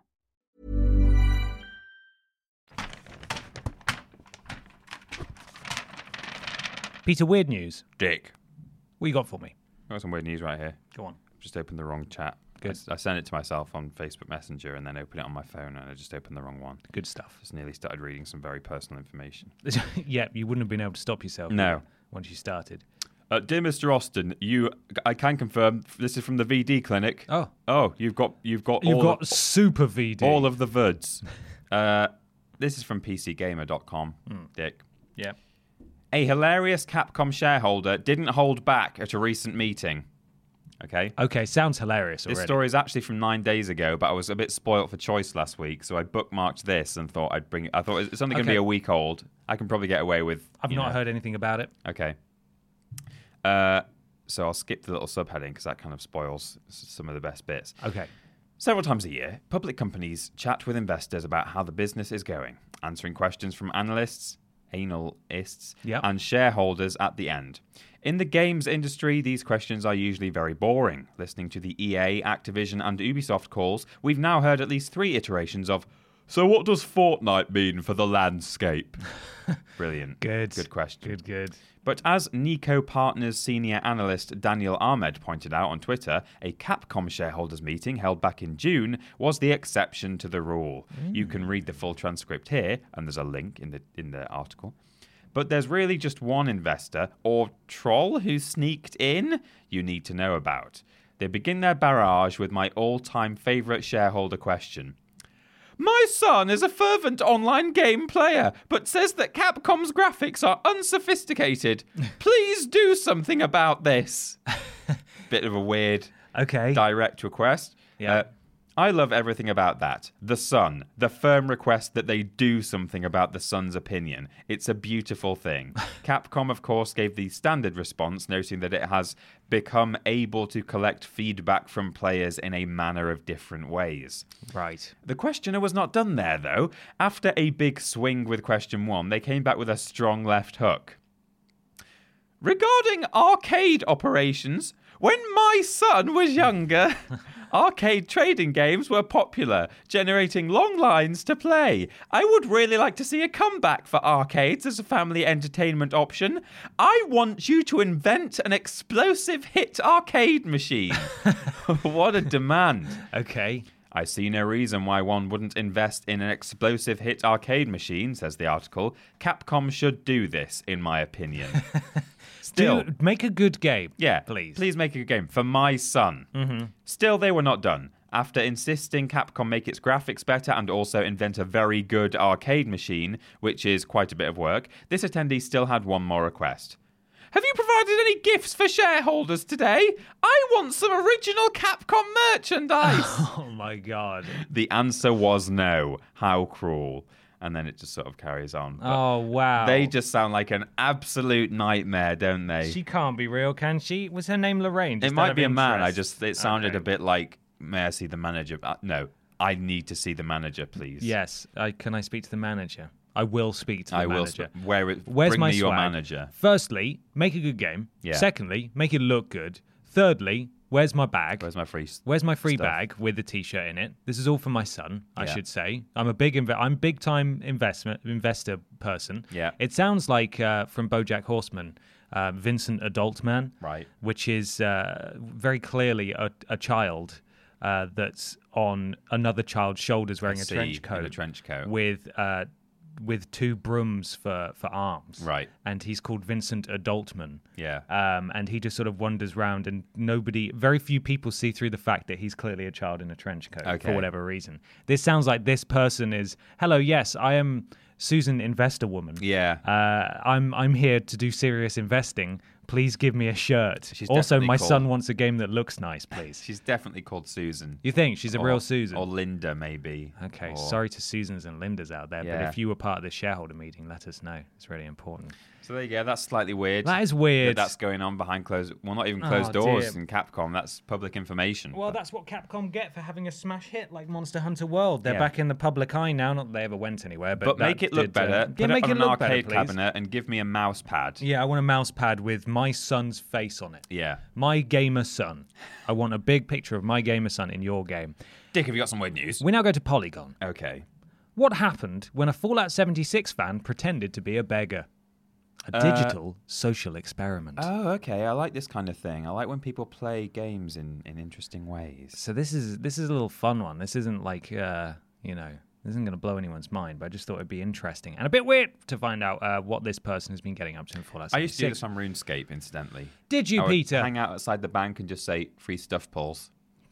Speaker 4: Peter, weird news.
Speaker 5: Dick.
Speaker 4: What you got for me?
Speaker 5: I've got some weird news right here.
Speaker 4: Go on.
Speaker 5: Just opened the wrong chat.
Speaker 4: Good.
Speaker 5: I sent it to myself on Facebook Messenger and then opened it on my phone and I just opened the wrong one.
Speaker 4: Good stuff.
Speaker 5: Just nearly started reading some very personal information.
Speaker 4: Yeah, you wouldn't have been able to stop yourself.
Speaker 5: No.
Speaker 4: Once you started.
Speaker 5: Dear Mr. Austin, I can confirm this is from the VD clinic.
Speaker 4: Oh,
Speaker 5: you've got
Speaker 4: super VD.
Speaker 5: all of the VUDs. This is from PCGamer.com. Dick.
Speaker 4: Yeah.
Speaker 5: A hilarious Capcom shareholder didn't hold back at a recent meeting. Okay,
Speaker 4: sounds hilarious already.
Speaker 5: This story is actually from 9 days ago, but I was a bit spoilt for choice last week, so I bookmarked this and thought I'd bring it. I thought it's only going to be a week old. I can probably get away with.
Speaker 4: I've not heard anything about it.
Speaker 5: Okay. So I'll skip the little subheading because that kind of spoils some of the best bits.
Speaker 4: Okay.
Speaker 5: Several times a year, public companies chat with investors about how the business is going, answering questions from analysts, and shareholders at the end. In the games industry, these questions are usually very boring. Listening to the EA, Activision, and Ubisoft calls, we've now heard at least 3 iterations of, so what does Fortnite mean for the landscape? Brilliant. Good question.
Speaker 4: Good.
Speaker 5: But as Nico Partners senior analyst Daniel Ahmed pointed out on Twitter, a Capcom shareholders meeting held back in June was the exception to the rule. You can read the full transcript here, and there's a link in the article. But there's really just one investor, or troll, who sneaked in you need to know about. They begin their barrage with my all-time favourite shareholder question. My son is a fervent online game player, but says that Capcom's graphics are unsophisticated. Please do something about this. Bit of a weird direct request.
Speaker 4: Yeah.
Speaker 5: I love everything about that. The Sun, the firm request that they do something about the Sun's opinion. It's a beautiful thing. Capcom, of course, gave the standard response, noting that it has become able to collect feedback from players in a manner of different ways.
Speaker 4: Right.
Speaker 5: The questioner was not done there, though. After a big swing with question 1, they came back with a strong left hook. Regarding arcade operations, when my son was younger, arcade trading games were popular, generating long lines to play. I would really like to see a comeback for arcades as a family entertainment option. I want you to invent an explosive hit arcade machine. What a demand.
Speaker 4: Okay.
Speaker 5: I see no reason why one wouldn't invest in an explosive hit arcade machine, says the article. Capcom should do this, in my opinion. Still,
Speaker 4: make a good game.
Speaker 5: Yeah,
Speaker 4: please.
Speaker 5: Please make a good game for my son. Mm-hmm. Still, they were not done. After insisting Capcom make its graphics better and also invent a very good arcade machine, which is quite a bit of work, this attendee still had one more request. Have you provided any gifts for shareholders today? I want some original Capcom merchandise.
Speaker 4: Oh my God.
Speaker 5: The answer was no. How cruel. and then it just sort of carries on. But
Speaker 4: Oh, wow.
Speaker 5: they just sound like an absolute nightmare, don't they?
Speaker 4: She can't be real, can she? Was her name Lorraine?
Speaker 5: It
Speaker 4: Just out
Speaker 5: might
Speaker 4: of
Speaker 5: be a man.
Speaker 4: interest?
Speaker 5: It sounded
Speaker 4: Okay.
Speaker 5: a bit like, may I see the manager? No, I need to see the manager, please.
Speaker 4: Yes. Can I speak to the manager? I will speak to the
Speaker 5: I will.
Speaker 4: manager.
Speaker 5: Where's
Speaker 4: Where's
Speaker 5: bring
Speaker 4: my
Speaker 5: me your
Speaker 4: swag?
Speaker 5: manager.
Speaker 4: Firstly, make a good game.
Speaker 5: Yeah.
Speaker 4: Secondly, make it look good. Thirdly, where's my bag?
Speaker 5: Where's my free?
Speaker 4: Where's my free
Speaker 5: stuff?
Speaker 4: bag with the T-shirt in it? This is all for my son, I
Speaker 5: Yeah.
Speaker 4: should say. I'm a big time investor person.
Speaker 5: Yeah.
Speaker 4: It sounds like from BoJack Horseman, Vincent Adultman,
Speaker 5: Right.
Speaker 4: Which is very clearly a child that's on another child's shoulders wearing a trench coat,
Speaker 5: in a trench coat.
Speaker 4: with two brooms for arms.
Speaker 5: Right.
Speaker 4: And he's called Vincent Adultman.
Speaker 5: Yeah.
Speaker 4: And he just sort of wanders around, and very few people see through the fact that he's clearly a child in a trench coat for
Speaker 5: Okay.
Speaker 4: whatever reason. This sounds like this person is, hello, yes, I am Susan Investor Woman.
Speaker 5: Yeah.
Speaker 4: I'm here to do serious investing. Please give me a shirt.
Speaker 5: She's
Speaker 4: Also,
Speaker 5: definitely
Speaker 4: my
Speaker 5: called-
Speaker 4: son wants a game that looks nice, please.
Speaker 5: She's definitely called Susan.
Speaker 4: You think she's a real Susan?
Speaker 5: Or Linda, maybe.
Speaker 4: Okay,
Speaker 5: Or-
Speaker 4: sorry to Susans and Lindas out there, but
Speaker 5: Yeah.
Speaker 4: if you were part of this shareholder meeting, let us know. It's really important.
Speaker 5: So there you go. That's slightly weird.
Speaker 4: That is weird.
Speaker 5: That's going on behind closed. Well, not even
Speaker 4: Oh,
Speaker 5: closed doors
Speaker 4: dear.
Speaker 5: in Capcom. That's public information.
Speaker 4: Well, that's what Capcom get for having a smash hit like Monster Hunter World. They're
Speaker 5: Yeah.
Speaker 4: back in the public eye now. Not that they ever went anywhere, but
Speaker 5: But make
Speaker 4: that
Speaker 5: it look
Speaker 4: did,
Speaker 5: better. Put
Speaker 4: make
Speaker 5: it on
Speaker 4: it
Speaker 5: an
Speaker 4: look better,
Speaker 5: arcade
Speaker 4: please.
Speaker 5: cabinet and give me a mouse pad.
Speaker 4: Yeah, I want a mouse pad with my son's face on it.
Speaker 5: Yeah.
Speaker 4: My gamer son. I want a big picture of my gamer son in your game.
Speaker 5: Dick, have you got some weird news?
Speaker 4: We now go to Polygon.
Speaker 5: Okay.
Speaker 4: What happened when a Fallout 76 fan pretended to be a beggar? A digital social experiment.
Speaker 5: Oh, okay. I like this kind of thing. I like when people play games in interesting ways.
Speaker 4: So this is a little fun one. This isn't like this isn't going to blow anyone's mind, but I just thought it'd be interesting and a bit weird to find out what this person has been getting up to in Fallout 76.
Speaker 5: I used to do this on RuneScape, incidentally.
Speaker 4: Did you,
Speaker 5: I would
Speaker 4: Peter?
Speaker 5: hang out outside the bank and just say free stuff pulls.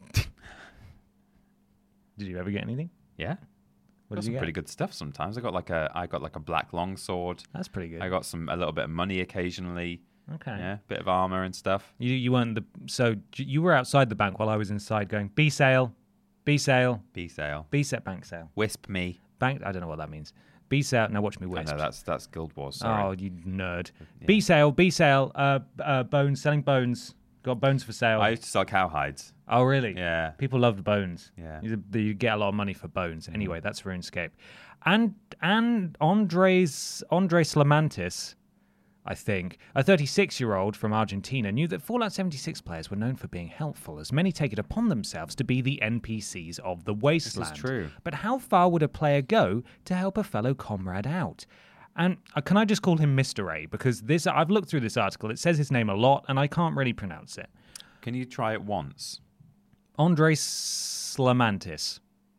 Speaker 4: Did you ever get anything?
Speaker 5: Yeah.
Speaker 4: What
Speaker 5: Got
Speaker 4: did
Speaker 5: some
Speaker 4: you get?
Speaker 5: pretty good stuff sometimes. I got like a black longsword.
Speaker 4: That's pretty good.
Speaker 5: I got a little bit of money occasionally.
Speaker 4: Okay.
Speaker 5: Yeah, bit of armor and stuff.
Speaker 4: You weren't you were outside the bank while I was inside going B sale, B sale,
Speaker 5: B sale.
Speaker 4: B set bank sale.
Speaker 5: Wisp me.
Speaker 4: Bank. I don't know what that means. B sale. Now watch me
Speaker 5: I
Speaker 4: wisp.
Speaker 5: know that's Guild Wars. Sorry.
Speaker 4: Oh, you nerd. B sale. B sale. Bones. Selling bones. Got bones for sale.
Speaker 5: I used to sell cowhides.
Speaker 4: Oh, really?
Speaker 5: Yeah.
Speaker 4: People loved bones.
Speaker 5: Yeah.
Speaker 4: You get a lot of money for bones. Anyway, that's RuneScape. And Andre Slamantis, I think, a 36-year-old from Argentina, knew that Fallout 76 players were known for being helpful, as many take it upon themselves to be the NPCs of the wasteland.
Speaker 5: This is true.
Speaker 4: But how far would a player go to help a fellow comrade out? And can I just call him Mr. A? Because I've looked through this article. It says his name a lot, and I can't really pronounce it.
Speaker 5: Can you try it once?
Speaker 4: Andre Slamantis.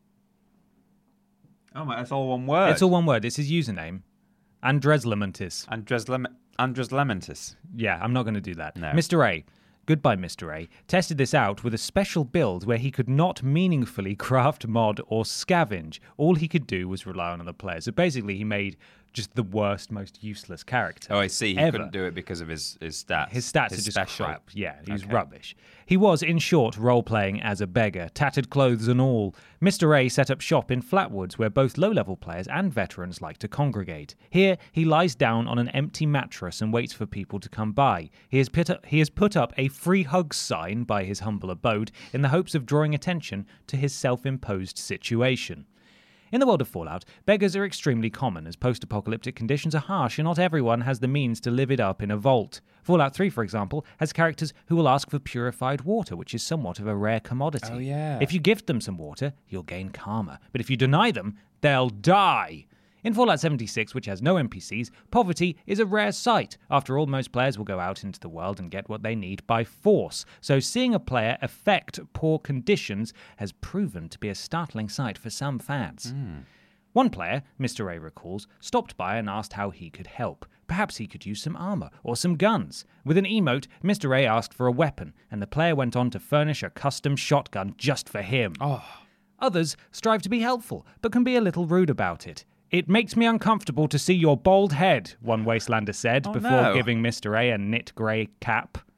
Speaker 5: Oh my, that's all one word.
Speaker 4: It's all one word. It's his username. Andres Lamantis.
Speaker 5: Andres Lementis.
Speaker 4: Yeah, I'm not going to do that.
Speaker 5: No.
Speaker 4: Mr. A, goodbye Mr. A, tested this out with a special build where he could not meaningfully craft, mod, or scavenge. All he could do was rely on other players. So basically, he made just the worst, most useless character.
Speaker 5: Oh, I see. He
Speaker 4: ever.
Speaker 5: couldn't do it because of his stats.
Speaker 4: His stats
Speaker 5: His
Speaker 4: are just
Speaker 5: special.
Speaker 4: crap. Yeah, he was
Speaker 5: Okay.
Speaker 4: rubbish. He was, in short, role-playing as a beggar, tattered clothes and all. Mr. A set up shop in Flatwoods, where both low-level players and veterans like to congregate. Here, he lies down on an empty mattress and waits for people to come by. He has put up a free hugs sign by his humble abode in the hopes of drawing attention to his self-imposed situation. In the world of Fallout, beggars are extremely common, as post-apocalyptic conditions are harsh and not everyone has the means to live it up in a vault. Fallout 3, for example, has characters who will ask for purified water, which is somewhat of a rare commodity.
Speaker 5: Oh, yeah.
Speaker 4: If you gift them some water, you'll gain karma, but if you deny them, they'll die. In Fallout 76, which has no NPCs, poverty is a rare sight. After all, most players will go out into the world and get what they need by force. So seeing a player affect poor conditions has proven to be a startling sight for some fans. One player, Mr. A recalls, stopped by and asked how he could help. Perhaps he could use some armor or some guns. With an emote, Mr. A asked for a weapon, and the player went on to furnish a custom shotgun just for him. Others strive to be helpful, but can be a little rude about it. It makes me uncomfortable to see your bald head, one Wastelander said, before
Speaker 5: no.
Speaker 4: giving Mr. A knit grey cap.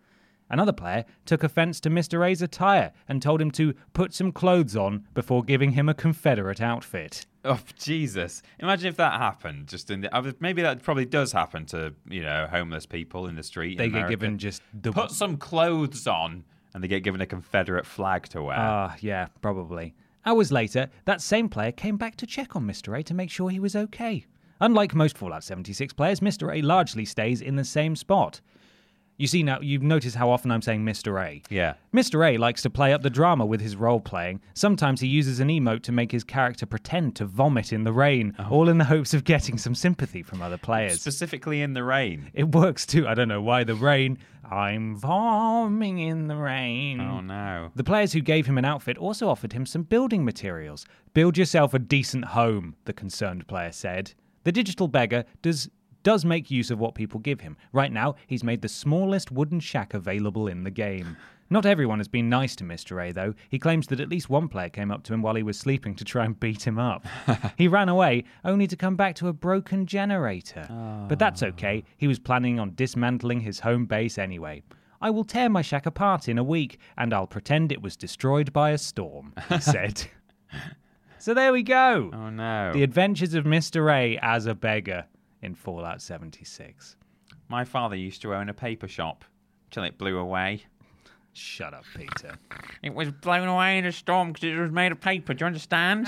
Speaker 4: Another player took offense to Mr. A's attire and told him to put some clothes on before giving him a Confederate outfit.
Speaker 5: Oh, Jesus. Imagine if that happened. Maybe that probably does happen to, homeless people in the street.
Speaker 4: They
Speaker 5: in
Speaker 4: get
Speaker 5: America.
Speaker 4: given just the...
Speaker 5: Put some clothes on, and they get given a Confederate flag to wear.
Speaker 4: Yeah, probably. Hours later, that same player came back to check on Mr. A to make sure he was okay. Unlike most Fallout 76 players, Mr. A largely stays in the same spot. You see now, you've noticed how often I'm saying Mr. A.
Speaker 5: Yeah.
Speaker 4: Mr. A likes to play up the drama with his role-playing. Sometimes he uses an emote to make his character pretend to vomit in the rain, all in the hopes of getting some sympathy from other players.
Speaker 5: Specifically in the rain.
Speaker 4: It works too. I don't know why the rain. I'm vomiting in the rain.
Speaker 5: Oh, no.
Speaker 4: The players who gave him an outfit also offered him some building materials. Build yourself a decent home, the concerned player said. The digital beggar does make use of what people give him. Right now, he's made the smallest wooden shack available in the game. Not everyone has been nice to Mr. A, though. He claims that at least one player came up to him while he was sleeping to try and beat him up. He ran away, only to come back to a broken generator. But that's okay. He was planning on dismantling his home base anyway. I will tear my shack apart in a week, and I'll pretend it was destroyed by a storm, he said. So there we go.
Speaker 5: Oh, no.
Speaker 4: The Adventures of Mr. A as a beggar in Fallout 76.
Speaker 5: My father used to own a paper shop till it blew away.
Speaker 4: Shut up, Peter.
Speaker 5: It was blown away in a storm because it was made of paper. Do you understand?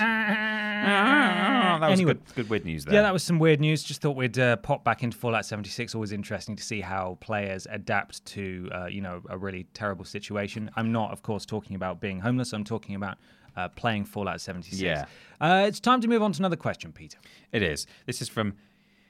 Speaker 5: That was
Speaker 4: Anyway.
Speaker 5: good weird news there.
Speaker 4: Yeah, that was some weird news. Just thought we'd pop back into Fallout 76. Always interesting to see how players adapt to, a really terrible situation. I'm not, of course, talking about being homeless. I'm talking about playing Fallout 76.
Speaker 5: Yeah.
Speaker 4: It's time to move on to another question, Peter.
Speaker 5: It is. This is from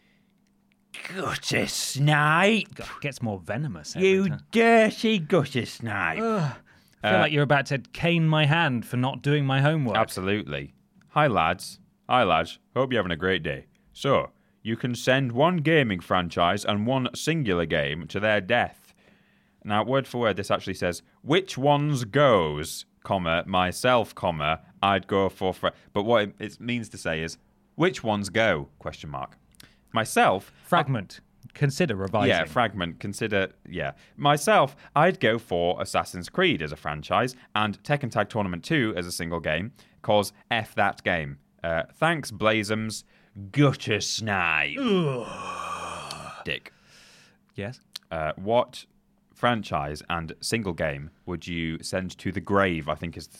Speaker 5: Gutter Snipe.
Speaker 4: God, it gets more venomous every
Speaker 5: You
Speaker 4: time.
Speaker 5: dirty Gutter Snipe.
Speaker 4: I feel like you're about to cane my hand for not doing my homework.
Speaker 5: Absolutely. Hi, lads. Hope you're having a great day. So, you can send one gaming franchise and one singular game to their death. Now, word for word, this actually says, which ones goes, myself, I'd go for... But what it means to say is, which ones go, ? Myself...
Speaker 4: Fragment. Consider revising.
Speaker 5: Yeah, Fragment. Consider, yeah. Myself, I'd go for Assassin's Creed as a franchise and Tekken Tag Tournament 2 as a single game, cause F that game. Thanks, Blazums. Gutter Snipe. Dick.
Speaker 4: Yes?
Speaker 5: What franchise and single game would you send to the grave, I think is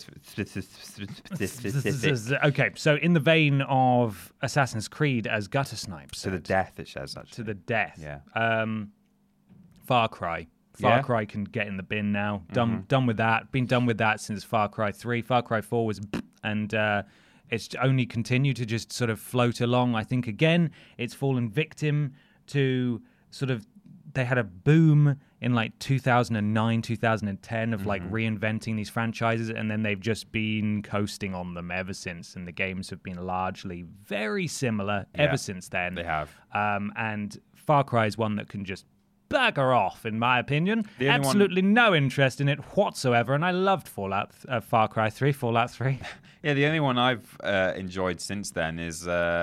Speaker 5: specific.
Speaker 4: Okay, so in the vein of Assassin's Creed as Gutter Snipes.
Speaker 5: To the death, it says, actually.
Speaker 4: To the death.
Speaker 5: Yeah.
Speaker 4: Far Cry. Far Cry can get in the bin now. Done with that. Been done with that since Far Cry 3. Far Cry 4 was... And it's only continued to just sort of float along. I think, again, it's fallen victim to sort of... They had a boom in like 2009, 2010 of like reinventing these franchises, and then they've just been coasting on them ever since. And the games have been largely very similar ever since then.
Speaker 5: They have.
Speaker 4: And Far Cry is one that can just bugger off, in my opinion.
Speaker 5: The only
Speaker 4: Absolutely no interest in it whatsoever. And I loved Far Cry 3, Fallout 3.
Speaker 5: Yeah, the only one I've enjoyed since then is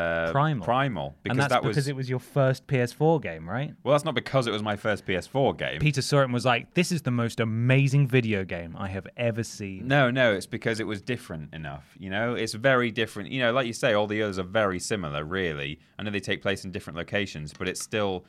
Speaker 4: Primal.
Speaker 5: Because
Speaker 4: And that's because it was your first PS4 game, right?
Speaker 5: Well, that's not because it was my first PS4 game.
Speaker 4: Peter saw it and was like, this is the most amazing video game I have ever seen.
Speaker 5: No, it's because it was different enough. It's very different. Like you say, all the others are very similar, really. I know they take place in different locations, but it's still,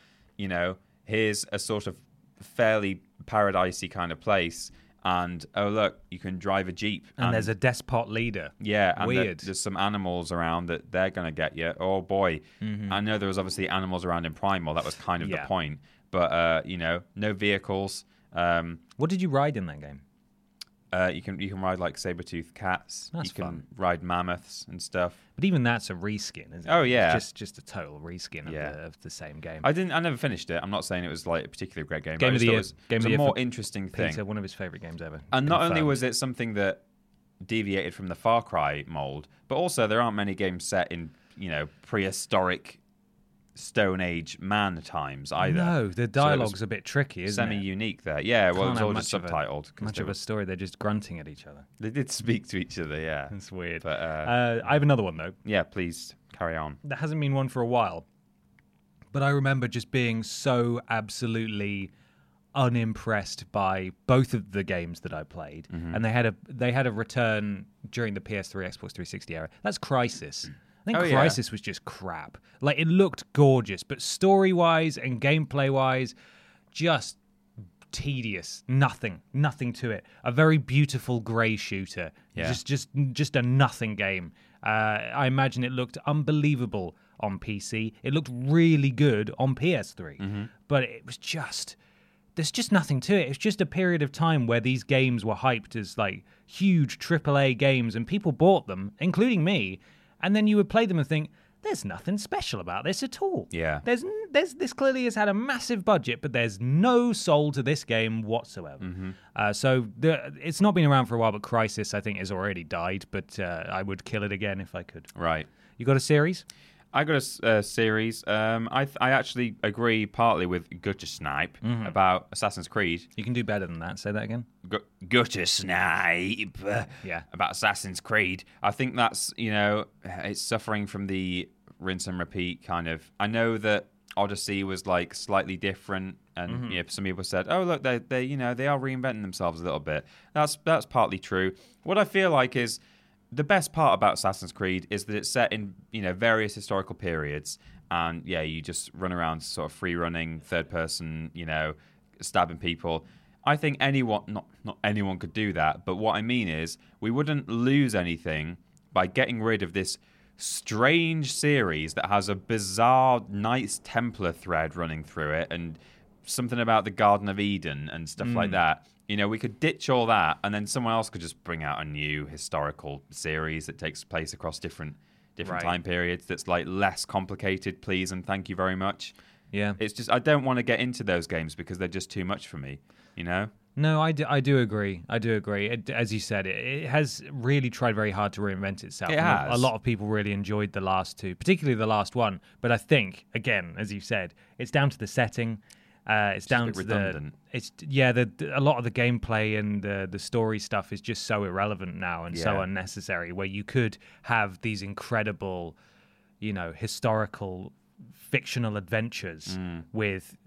Speaker 5: here's a sort of fairly paradisey kind of place. And, oh, look, you can drive a Jeep.
Speaker 4: And there's a despot leader.
Speaker 5: Yeah. And
Speaker 4: Weird.
Speaker 5: There's some animals around that they're going to get you. Oh, boy. I know there was obviously animals around in Primal. That was kind of the point. But, no vehicles.
Speaker 4: What did you ride in that game?
Speaker 5: You can ride like saber-toothed cats.
Speaker 4: That's
Speaker 5: you can
Speaker 4: fun.
Speaker 5: ride mammoths and stuff.
Speaker 4: But even that's a reskin, isn't it?
Speaker 5: Oh, yeah.
Speaker 4: It's just a total reskin of the same game.
Speaker 5: I never finished it. I'm not saying it was like a particularly great game.
Speaker 4: Game of the year.
Speaker 5: It was a more interesting thing.
Speaker 4: Peter, one of his favourite games ever.
Speaker 5: And not only
Speaker 4: Confirmed.
Speaker 5: was it something that deviated from the Far Cry mold, but also there aren't many games set in prehistoric Stone Age man times either.
Speaker 4: No, the dialogue's a bit tricky, isn't it?
Speaker 5: Semi-unique there. Yeah, well, it was
Speaker 4: Can't
Speaker 5: all
Speaker 4: have
Speaker 5: just
Speaker 4: much of
Speaker 5: subtitled.
Speaker 4: Much of a story, they're just grunting at each other.
Speaker 5: They did speak to each other, yeah.
Speaker 4: It's weird.
Speaker 5: But,
Speaker 4: I have another one, though.
Speaker 5: yeah, please carry on.
Speaker 4: There hasn't been one for a while. But I remember just being so absolutely unimpressed by both of the games that I played, and they had a return during the PS3, Xbox 360 era. That's Crysis. I think Crysis was just crap. Like, it looked gorgeous, but story-wise and gameplay-wise, just tedious. Nothing to it. A very beautiful grey shooter.
Speaker 5: Yeah.
Speaker 4: Just a nothing game. I imagine it looked unbelievable on PC. It looked really good on PS3, but it was just. There's just nothing to it. It's just a period of time where these games were hyped as like huge AAA games, and people bought them, including me. And then you would play them and think, there's nothing special about this at all.
Speaker 5: Yeah.
Speaker 4: There's this clearly has had a massive budget, but there's no soul to this game whatsoever. So it's not been around for a while, but Crysis, I think, has already died, but I would kill it again if I could.
Speaker 5: Right.
Speaker 4: You got a series?
Speaker 5: I got a series. I actually agree partly with Gutter Snipe about Assassin's Creed.
Speaker 4: You can do better than that. Say that again.
Speaker 5: Gutter Snipe.
Speaker 4: Yeah.
Speaker 5: About Assassin's Creed. I think that's, it's suffering from the rinse and repeat kind of. I know that Odyssey was like slightly different, and some people said, "Oh, look, they are reinventing themselves a little bit." That's partly true. What I feel like is. The best part about Assassin's Creed is that it's set in, various historical periods, and you just run around sort of free running, third person, stabbing people. I think not anyone could do that, but what I mean is we wouldn't lose anything by getting rid of this strange series that has a bizarre Knights Templar thread running through it, and something about the Garden of Eden and stuff like that. We could ditch all that, and then someone else could just bring out a new historical series that takes place across different time periods. That's like less complicated, please, and thank you very much.
Speaker 4: Yeah,
Speaker 5: it's just I don't want to get into those games because they're just too much for me.
Speaker 4: No, I do agree. As you said, it has really tried very hard to reinvent itself.
Speaker 5: It has.
Speaker 4: A lot of people really enjoyed the last two, particularly the last one. But I think, again, as you said, it's down to the setting. It's down to
Speaker 5: redundant.
Speaker 4: A lot of the gameplay and the story stuff is just so irrelevant now and so unnecessary. Where you could have these incredible, historical, fictional adventures with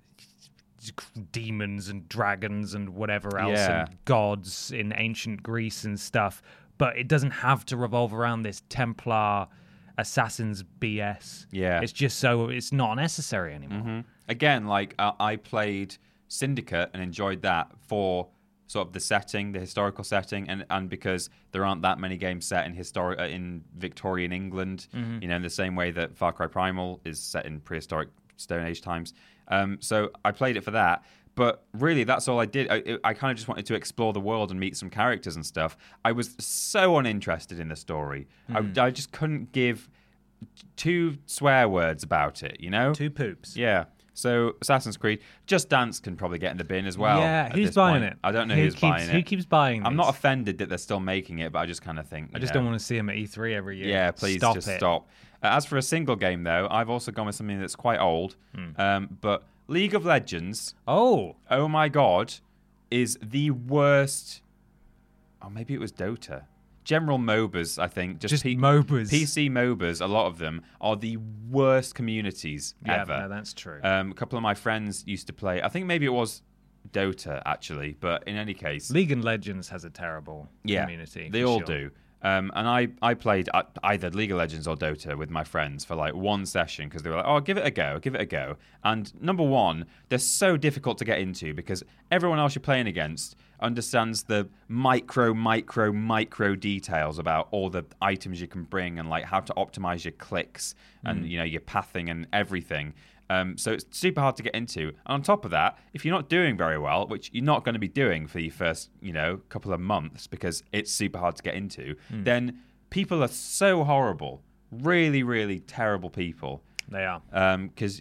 Speaker 4: demons and dragons and whatever else and gods in ancient Greece and stuff, but it doesn't have to revolve around this Templar Assassins BS.
Speaker 5: Yeah,
Speaker 4: it's not necessary anymore.
Speaker 5: Again, like I played Syndicate and enjoyed that for sort of the setting, the historical setting, and because there aren't that many games set in Victorian England, in the same way that Far Cry Primal is set in prehistoric Stone Age times. So I played it for that. But really, that's all I did. I kind of just wanted to explore the world and meet some characters and stuff. I was so uninterested in the story. I just couldn't give two swear words about it,
Speaker 4: Two poops.
Speaker 5: Yeah. So Assassin's Creed, Just Dance can probably get in the bin as well.
Speaker 4: Yeah, who's buying it?
Speaker 5: I don't know who's buying it.
Speaker 4: Who keeps buying
Speaker 5: I'm
Speaker 4: these?
Speaker 5: not offended that they're still making it, but I just kind of think...
Speaker 4: I just don't want to see them at E3 every year.
Speaker 5: Yeah, please stop. As for a single game, though, I've also gone with something that's quite old. But League of Legends... Oh my God, is the worst... Oh, maybe it was Dota. General MOBAs, I think.
Speaker 4: Just MOBAs.
Speaker 5: PC MOBAs, a lot of them, are the worst communities ever.
Speaker 4: Yeah, that's true.
Speaker 5: A couple of my friends used to play, I think maybe it was Dota, actually, but in any case...
Speaker 4: League of Legends has a terrible community.
Speaker 5: They all do. And I played either League of Legends or Dota with my friends for like one session because they were like, oh, give it a go. And number one, they're so difficult to get into because everyone else you're playing against understands the micro details about all the items you can bring and like how to optimize your clicks and your pathing and everything. So it's super hard to get into. And on top of that, if you're not doing very well, which you're not going to be doing for your first, couple of months because it's super hard to get into, then people are so horrible. Really, really terrible people.
Speaker 4: They are.
Speaker 5: Because,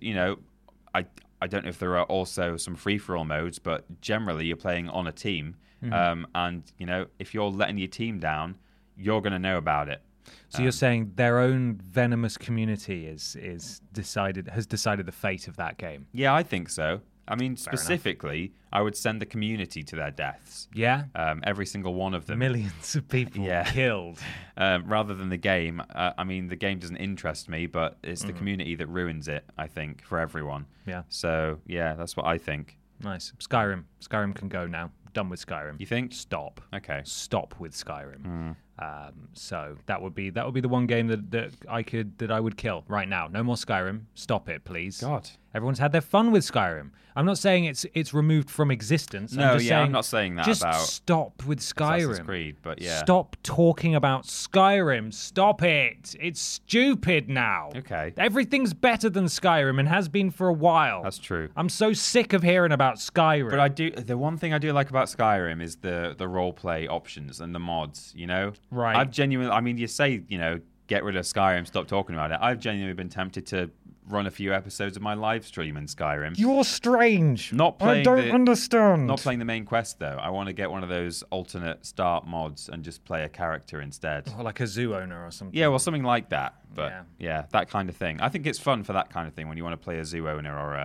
Speaker 5: I don't know if there are also some free-for-all modes, but generally you're playing on a team. And, if you're letting your team down, you're going to know about it.
Speaker 4: So you're saying their own venomous community has decided the fate of that game?
Speaker 5: Yeah, I think so. I mean, specifically, I would send the community to their deaths.
Speaker 4: Yeah?
Speaker 5: Every single one of them.
Speaker 4: Millions of people killed.
Speaker 5: Rather than the game. I mean, the game doesn't interest me, but it's the community that ruins it, I think, for everyone.
Speaker 4: Yeah.
Speaker 5: So, yeah, that's what I think.
Speaker 4: Nice. Skyrim. Skyrim can go now. Done with Skyrim.
Speaker 5: You think?
Speaker 4: Stop.
Speaker 5: Okay.
Speaker 4: Stop with Skyrim. So that would be the one game that I would kill right now. No more Skyrim. Stop it, please.
Speaker 5: God.
Speaker 4: Everyone's had their fun with Skyrim. I'm not saying it's removed from existence.
Speaker 5: I'm not saying that
Speaker 4: just
Speaker 5: about
Speaker 4: stop with Skyrim.
Speaker 5: Assassin's Creed, but yeah.
Speaker 4: Stop talking about Skyrim. Stop it. It's stupid now.
Speaker 5: Okay.
Speaker 4: Everything's better than Skyrim and has been for a while.
Speaker 5: That's true.
Speaker 4: I'm so sick of hearing about Skyrim.
Speaker 5: But the one thing I do like about Skyrim is the role play options and the mods, you know?
Speaker 4: Right.
Speaker 5: I've genuinely, I mean, you say, you know, get rid of Skyrim, stop talking about it. I've genuinely been tempted to run a few episodes of my live stream in Skyrim.
Speaker 4: You're strange.
Speaker 5: Not playing
Speaker 4: I don't understand.
Speaker 5: Not playing the main quest, though. I want to get one of those alternate start mods and just play a character instead.
Speaker 4: Or like a zoo owner or something.
Speaker 5: Yeah, well, something like that. But yeah, that kind of thing. I think it's fun for that kind of thing when you want to play a zoo owner or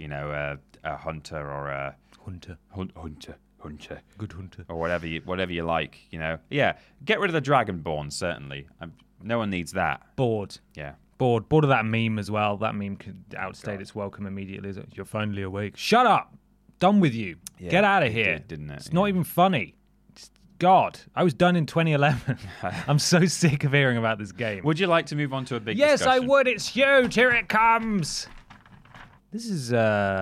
Speaker 5: a hunter or a hunter. Good hunter. Or whatever you like, you know. Yeah, get rid of the Dragonborn, certainly. No one needs that.
Speaker 4: Bored.
Speaker 5: Yeah.
Speaker 4: Bored of that meme as well. That meme could outstayed its welcome immediately. You're finally awake. Shut up. Done with you.
Speaker 5: Yeah,
Speaker 4: Get out of here.
Speaker 5: Didn't it?
Speaker 4: It's not even funny. God, I was done in 2011. I'm so sick of hearing about this game.
Speaker 5: Would you like to move on to a big
Speaker 4: Yes,
Speaker 5: discussion?
Speaker 4: I would. It's huge. Here it comes. This is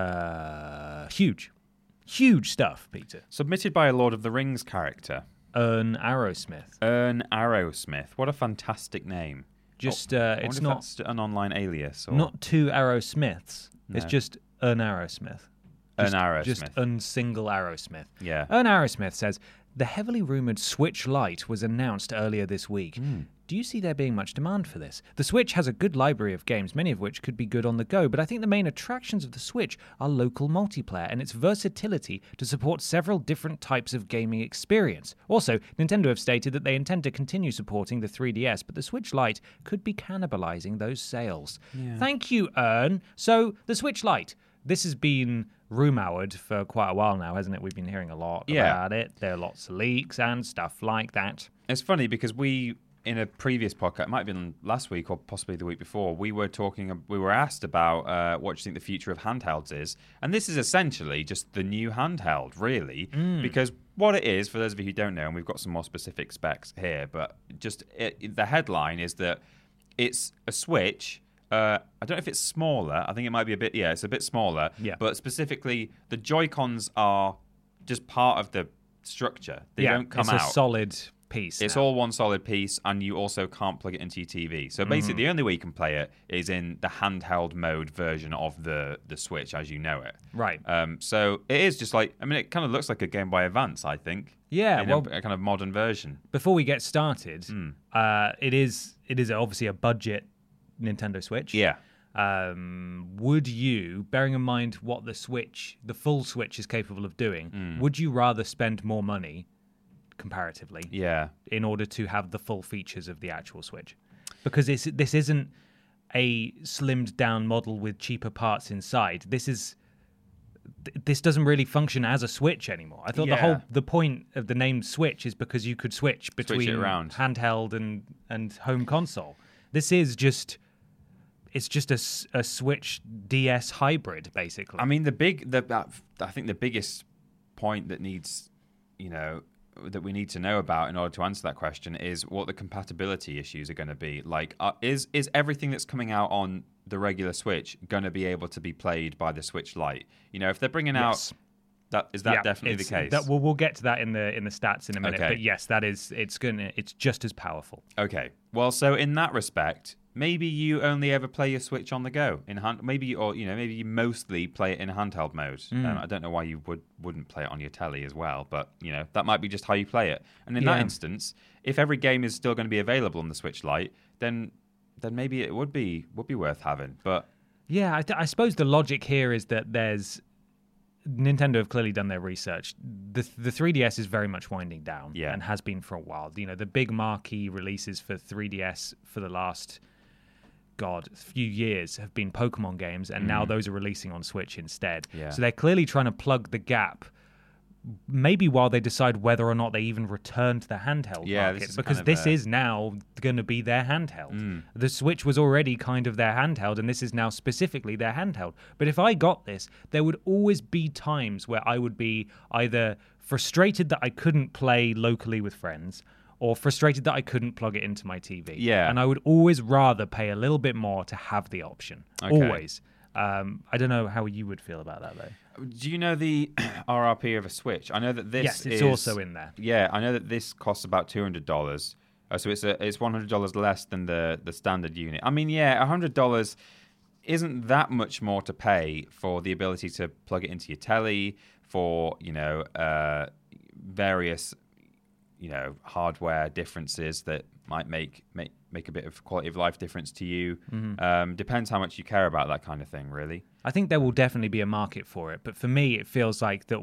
Speaker 4: huge. Huge stuff, Peter.
Speaker 5: Submitted by a Lord of the Rings character.
Speaker 4: Ern Arrowsmith.
Speaker 5: Ern Arrowsmith. What a fantastic name.
Speaker 4: Just
Speaker 5: it's not that's an online alias. Or...
Speaker 4: Not two Arrowsmiths. No. It's just Ern Arrowsmith.
Speaker 5: Ern Arrowsmith.
Speaker 4: Just Ern single Arrowsmith.
Speaker 5: Yeah.
Speaker 4: Ern Arrowsmith says, the heavily rumoured Switch Lite was announced earlier this week. Do you see there being much demand for this? The Switch has a good library of games, many of which could be good on the go, but I think the main attractions of the Switch are local multiplayer and its versatility to support several different types of gaming experience. Also, Nintendo have stated that they intend to continue supporting the 3DS, but the Switch Lite could be cannibalizing those sales. Yeah. Thank you, Ern. So, the Switch Lite. This has been rumored for quite a while now, hasn't it? We've been hearing a lot about it. There are lots of leaks and stuff like that.
Speaker 5: It's funny because in a previous podcast, it might have been last week or possibly the week before, we were asked about what do you think the future of handhelds is. And this is essentially just the new handheld, really. Because what it is, for those of you who don't know, and we've got some more specific specs here, but just the headline is that it's a Switch. I don't know if it's smaller. I think it might be it's a bit smaller.
Speaker 4: Yeah.
Speaker 5: But specifically, the Joy-Cons are just part of the structure. They don't come out.
Speaker 4: It's a solid piece.
Speaker 5: It's all one solid piece, and you also can't plug it into your TV. So basically, the only way you can play it is in the handheld mode version of the Switch as you know it.
Speaker 4: Right.
Speaker 5: So it is just like, I mean, it kind of looks like a Game Boy Advance, I think.
Speaker 4: Yeah,
Speaker 5: in a kind of modern version.
Speaker 4: Before we get started, it is obviously a budget Nintendo Switch.
Speaker 5: Yeah.
Speaker 4: Would you, bearing in mind what the full Switch is capable of doing, would you rather spend more money comparatively in order to have the full features of the actual Switch? Because this isn't a slimmed down model with cheaper parts inside. This doesn't really function as a Switch anymore. I thought the point of the name Switch is because you could switch between handheld and home console. This is just a Switch DS hybrid, basically.
Speaker 5: I mean, I think the biggest point that needs, that we need to know about in order to answer that question is what the compatibility issues are going to be. Like, is everything that's coming out on the regular Switch going to be able to be played by the Switch Lite? If they're bringing out, is that definitely the case?
Speaker 4: We'll get to that in the stats in a minute. Okay. But yes, it's just as powerful.
Speaker 5: Okay. Well, so in that respect, maybe you only ever play your Switch on the go in hand. Maybe you mostly play it in handheld mode. I don't know why you wouldn't play it on your telly as well, but that might be just how you play it. And in that instance, if every game is still going to be available on the Switch Lite, then maybe it would be worth having. But
Speaker 4: yeah, I suppose the logic here is that Nintendo have clearly done their research. The 3DS is very much winding down and has been for a while. The big marquee releases for 3DS for the last few years have been Pokemon games, and now those are releasing on Switch instead. Yeah. So they're clearly trying to plug the gap maybe while they decide whether or not they even return to the handheld market,
Speaker 5: this is
Speaker 4: because
Speaker 5: kind of
Speaker 4: this is now going to be their handheld. The Switch was already kind of their handheld, and this is now specifically their handheld. But if I got this, there would always be times where I would be either frustrated that I couldn't play locally with friends, or frustrated that I couldn't plug it into my TV.
Speaker 5: Yeah.
Speaker 4: And I would always rather pay a little bit more to have the option.
Speaker 5: Okay.
Speaker 4: Always. I don't know how you would feel about that, though.
Speaker 5: Do you know the RRP of a Switch? I know that this
Speaker 4: Yes, it's
Speaker 5: is
Speaker 4: also in there.
Speaker 5: Yeah, I know that this costs about $200. So it's $100 less than the standard unit. I mean, yeah, $100 isn't that much more to pay for the ability to plug it into your telly, for various hardware differences that might make a bit of quality of life difference to you. Depends how much you care about that kind of thing, really.
Speaker 4: I think there will definitely be a market for it, but for me, it feels like that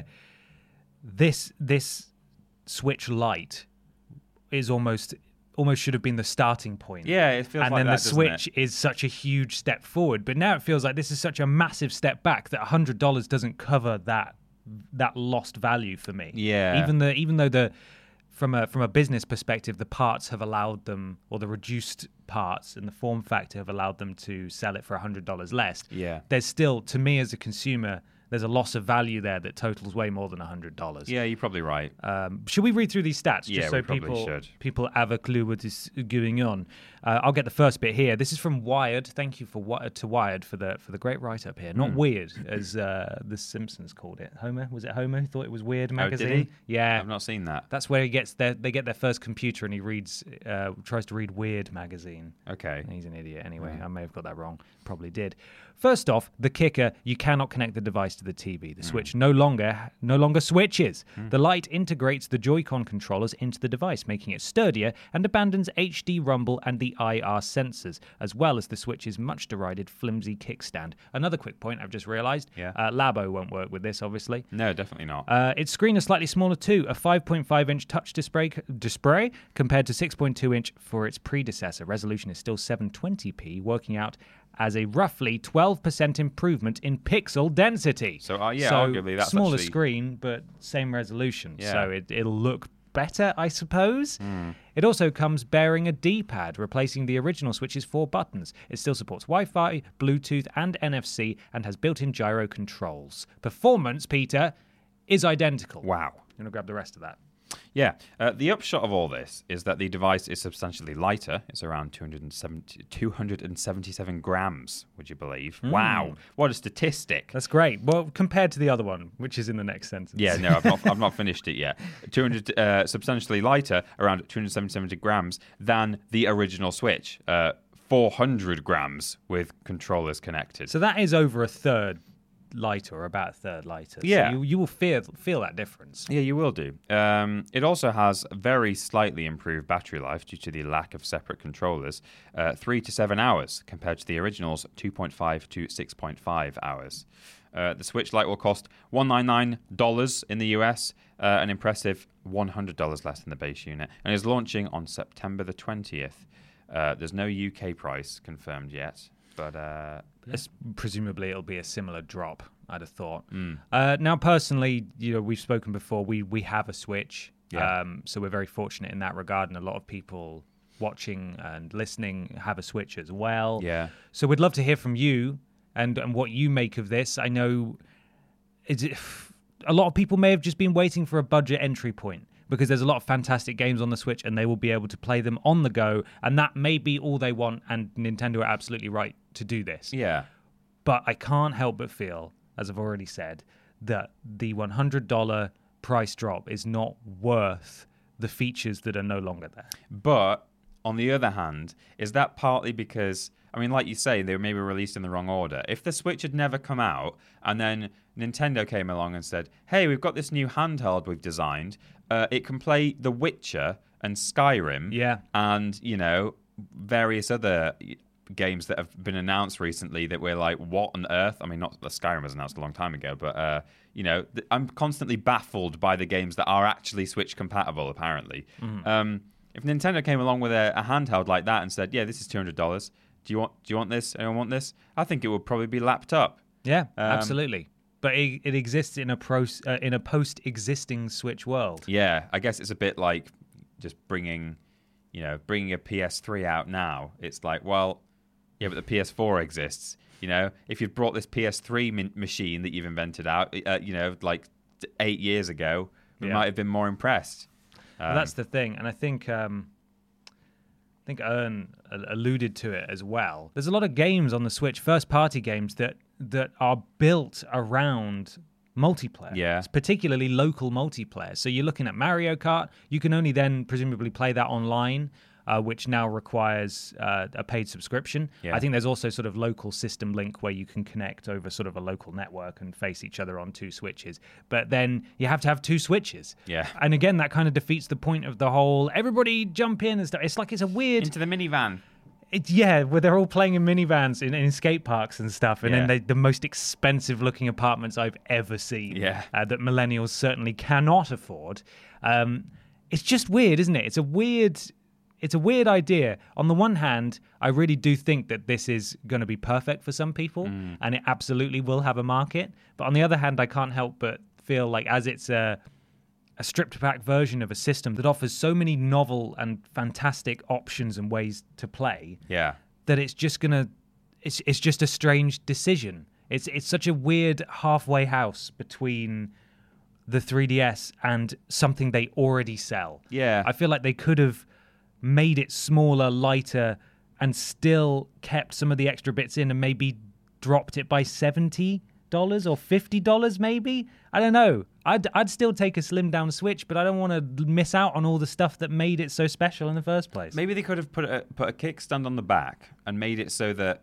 Speaker 4: this Switch Lite is almost should have been the starting point.
Speaker 5: Yeah, it feels
Speaker 4: and
Speaker 5: like
Speaker 4: then
Speaker 5: that,
Speaker 4: the Switch is such a huge step forward. But now it feels like this is such a massive step back that $100 doesn't cover that lost value for me.
Speaker 5: Yeah,
Speaker 4: even though from a business perspective, the parts have allowed them, or the reduced parts and the form factor have allowed them to sell it for $100 less.
Speaker 5: Yeah,
Speaker 4: there's still, to me as a consumer, there's a loss of value there that totals way more than $100.
Speaker 5: Yeah, you're probably right.
Speaker 4: Should we read through these stats
Speaker 5: Yeah,
Speaker 4: just so
Speaker 5: we probably should.
Speaker 4: people have a clue what is going on? I'll get the first bit here. This is from Wired. Thank you to Wired for the great write up here. Not weird as The Simpsons called it. Homer, was it Homer who thought it was weird magazine?
Speaker 5: Oh, did he?
Speaker 4: Yeah,
Speaker 5: I've not seen that.
Speaker 4: That's where they get their first computer and he tries to read Weird magazine.
Speaker 5: Okay,
Speaker 4: he's an idiot. Anyway, I may have got that wrong. Probably did. First off, the kicker: you cannot connect the device to the TV. The Switch no longer switches. The Lite integrates the Joy-Con controllers into the device, making it sturdier, and abandons HD rumble and the IR sensors, as well as the Switch's much derided flimsy kickstand. Another quick point I've just realised: Labo won't work with this, obviously.
Speaker 5: No, definitely not.
Speaker 4: Its screen is slightly smaller too, a 5.5-inch touch display compared to 6.2-inch for its predecessor. Resolution is still 720p, working out as a roughly 12% improvement in pixel density.
Speaker 5: So arguably that's
Speaker 4: smaller
Speaker 5: actually...
Speaker 4: screen, but same resolution.
Speaker 5: Yeah.
Speaker 4: So it'll look better, I suppose. It also comes bearing a D-pad, replacing the original Switch's 4 buttons. It still supports Wi-Fi, Bluetooth, and NFC, and has built-in gyro controls. Performance, Peter, is identical.
Speaker 5: Wow.
Speaker 4: I'm going to grab the rest of that.
Speaker 5: Yeah, the upshot of all this is that the device is substantially lighter. It's around 277 grams, would you believe? Wow, what a statistic.
Speaker 4: That's great. Well, compared to the other one, which is in the next sentence.
Speaker 5: Yeah, no, I've not finished it yet. Substantially lighter, around 277 grams, than the original Switch. 400 grams with controllers connected.
Speaker 4: So that is over a third lighter, or about a third lighter.
Speaker 5: Yeah.
Speaker 4: So you will feel that difference.
Speaker 5: Yeah, you will do. It also has very slightly improved battery life due to the lack of separate controllers, 3 to 7 hours compared to the original's 2.5 to 6.5 hours. The Switch Lite will cost $199 in the US, an impressive $100 less than the base unit, and is launching on September the 20th. There's no UK price confirmed yet, but
Speaker 4: presumably it'll be a similar drop, I'd have thought. Now, personally, we've spoken before. We have a Switch, so we're very fortunate in that regard, and a lot of people watching and listening have a Switch as well.
Speaker 5: Yeah.
Speaker 4: So we'd love to hear from you and what you make of this. I know a lot of people may have just been waiting for a budget entry point, because there's a lot of fantastic games on the Switch and they will be able to play them on the go, and that may be all they want, and Nintendo are absolutely right to do this.
Speaker 5: Yeah.
Speaker 4: But I can't help but feel, as I've already said, that the $100 price drop is not worth the features that are no longer there.
Speaker 5: But on the other hand, is that partly because, I mean, like you say, they were maybe released in the wrong order? If the Switch had never come out and then Nintendo came along and said, hey, we've got this new handheld we've designed, it can play The Witcher and Skyrim, and, various other games that have been announced recently that we're like, what on earth? I mean, not that Skyrim was announced a long time ago, but, I'm constantly baffled by the games that are actually Switch compatible, apparently. If Nintendo came along with a handheld like that and said, yeah, this is $200, do you want this? Anyone want this? I think it would probably be lapped up.
Speaker 4: Yeah, absolutely. but it exists in a post-existing Switch world.
Speaker 5: Yeah, I guess it's a bit like just bringing a PS3 out now. It's like, well, yeah, but the PS4 exists. If you'd brought this PS3 machine that you've invented out, like 8 years ago, we might have been more impressed.
Speaker 4: Well, that's the thing, and I think Ern alluded to it as well. There's a lot of games on the Switch, first-party games that are built around multiplayer.
Speaker 5: Yeah.
Speaker 4: It's particularly local multiplayer. So you're looking at Mario Kart. You can only then presumably play that online, which now requires a paid subscription.
Speaker 5: Yeah.
Speaker 4: I think there's also sort of local system link where you can connect over sort of a local network and face each other on 2 switches. But then you have to have 2 switches.
Speaker 5: Yeah.
Speaker 4: And again, that kind of defeats the point of the whole everybody jump in and stuff. It's like it's a weird...
Speaker 5: Into the minivan.
Speaker 4: Where they're all playing in minivans in skate parks and stuff, and then the most expensive-looking apartments I've ever seen that millennials certainly cannot afford. It's just weird, isn't it? It's a weird idea. On the one hand, I really do think that this is going to be perfect for some people, and it absolutely will have a market. But on the other hand, I can't help but feel like as it's a stripped-back version of a system that offers so many novel and fantastic options and ways to play, that it's just it's just a strange decision. It's such a weird halfway house between the 3DS and something they already sell. Yeah, I feel like they could have made it smaller, lighter, and still kept some of the extra bits in, and maybe dropped it by $70 or $50 maybe. I don't know. I'd still take a slimmed down Switch, but I don't want to miss out on all the stuff that made it so special in the first place.
Speaker 5: Maybe they could have put a kickstand on the back and made it so that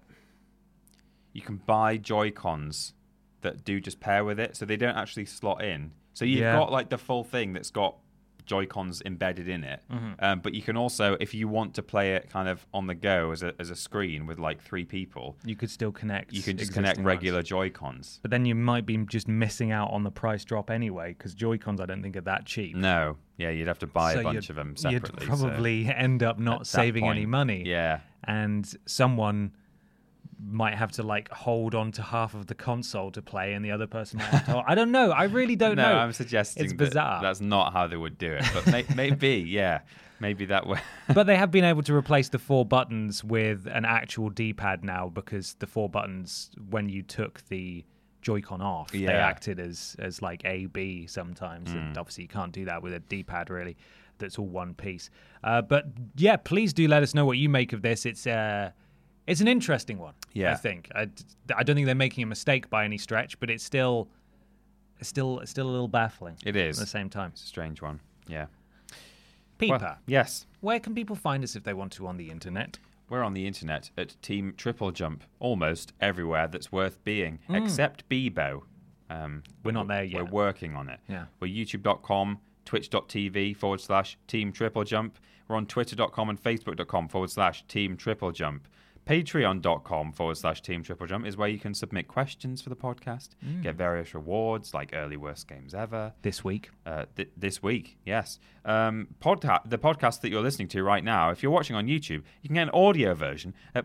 Speaker 5: you can buy Joy-Cons that do just pair with it, so they don't actually slot in. So you've got like the full thing that's got Joy-Cons embedded in it, but you can also, if you want to play it kind of on the go as a screen with like 3 people,
Speaker 4: you could still connect.
Speaker 5: You can just connect regular Joy-Cons,
Speaker 4: but then you might be just missing out on the price drop anyway, because Joy-Cons I don't think are that cheap.
Speaker 5: No, you'd have to buy a bunch of them separately.
Speaker 4: You'd probably end up not saving any money.
Speaker 5: Yeah,
Speaker 4: and someone might have to like hold on to half of the console to play, and the other person might have to. I don't know. I really don't know.
Speaker 5: No, I'm suggesting
Speaker 4: it's bizarre.
Speaker 5: That's not how they would do it, but maybe that way.
Speaker 4: But they have been able to replace the 4 buttons with an actual D-pad now, because the 4 buttons, when you took the Joy-Con off, they acted as like A, B sometimes, and obviously you can't do that with a D-pad really. That's all one piece. But yeah, please do let us know what you make of this. It's an interesting one, I think. I don't think they're making a mistake by any stretch, but it's still a little baffling.
Speaker 5: It is.
Speaker 4: At the same time.
Speaker 5: It's a strange one, yeah.
Speaker 4: Peeper.
Speaker 5: Well, yes.
Speaker 4: Where can people find us if they want to on the internet?
Speaker 5: We're on the internet at Team Triple Jump, almost everywhere that's worth being, except Bebo.
Speaker 4: We're not there yet.
Speaker 5: We're working on it.
Speaker 4: Yeah.
Speaker 5: We're youtube.com, twitch.tv/Team Triple Jump. We're on twitter.com and facebook.com/Team Triple Jump. Patreon.com/Team Triple Jump is where you can submit questions for the podcast, get various rewards like early worst games ever.
Speaker 4: This week.
Speaker 5: This week, yes. The podcast that you're listening to right now, if you're watching on YouTube, you can get an audio version at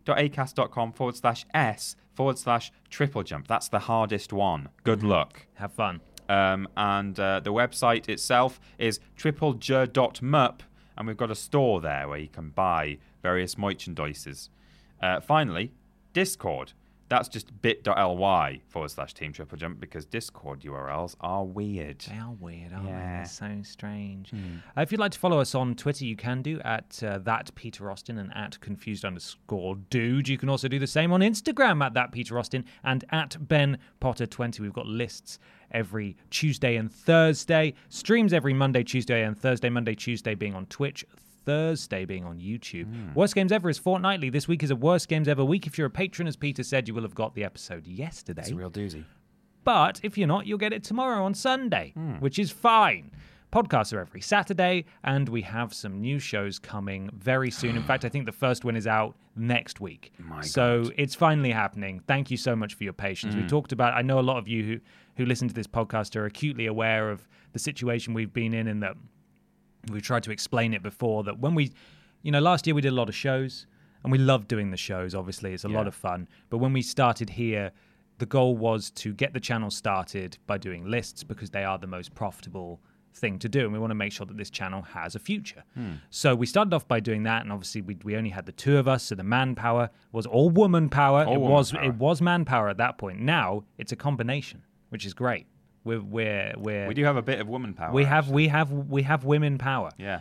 Speaker 5: play.acast.com/s/Triple Jump. That's the hardest one. Good luck.
Speaker 4: Have fun.
Speaker 5: And the website itself is triplej.mup, and we've got a store there where you can buy various merchandises. Finally, Discord. That's just bit.ly/Team Triple Jump, because Discord URLs are weird.
Speaker 4: They are weird, aren't they? They're so strange. If you'd like to follow us on Twitter, you can do at @ThatPeterAustin and @confused_dude. You can also do the same on Instagram at @ThatPeterAustin and @BenPotter20. We've got lists every Tuesday and Thursday. Streams every Monday, Tuesday, and Thursday. Monday, Tuesday being on Twitch. Thursday being on YouTube. Worst Games Ever is fortnightly. This week is a Worst Games Ever week. If you're a patron, as Peter said, you will have got the episode yesterday.
Speaker 5: It's a real doozy.
Speaker 4: But if you're not, you'll get it tomorrow on Sunday, which is fine. Podcasts are every Saturday, and we have some new shows coming very soon. In fact, I think the first one is out next week. So it's finally happening. Thank you so much for your patience. We talked about, I know a lot of you who listen to this podcast are acutely aware of the situation we've been in, and that we've tried to explain it before, that when we, last year we did a lot of shows, and we loved doing the shows, obviously. It's a lot of fun. But when we started here, the goal was to get the channel started by doing lists because they are the most profitable thing to do, and we want to make sure that this channel has a future. So we started off by doing that, and obviously we only had the two of us, so the manpower was all woman power. It was manpower at that point. Now it's a combination, which is great. We
Speaker 5: do have a bit of woman power.
Speaker 4: We have women power.
Speaker 5: Yeah.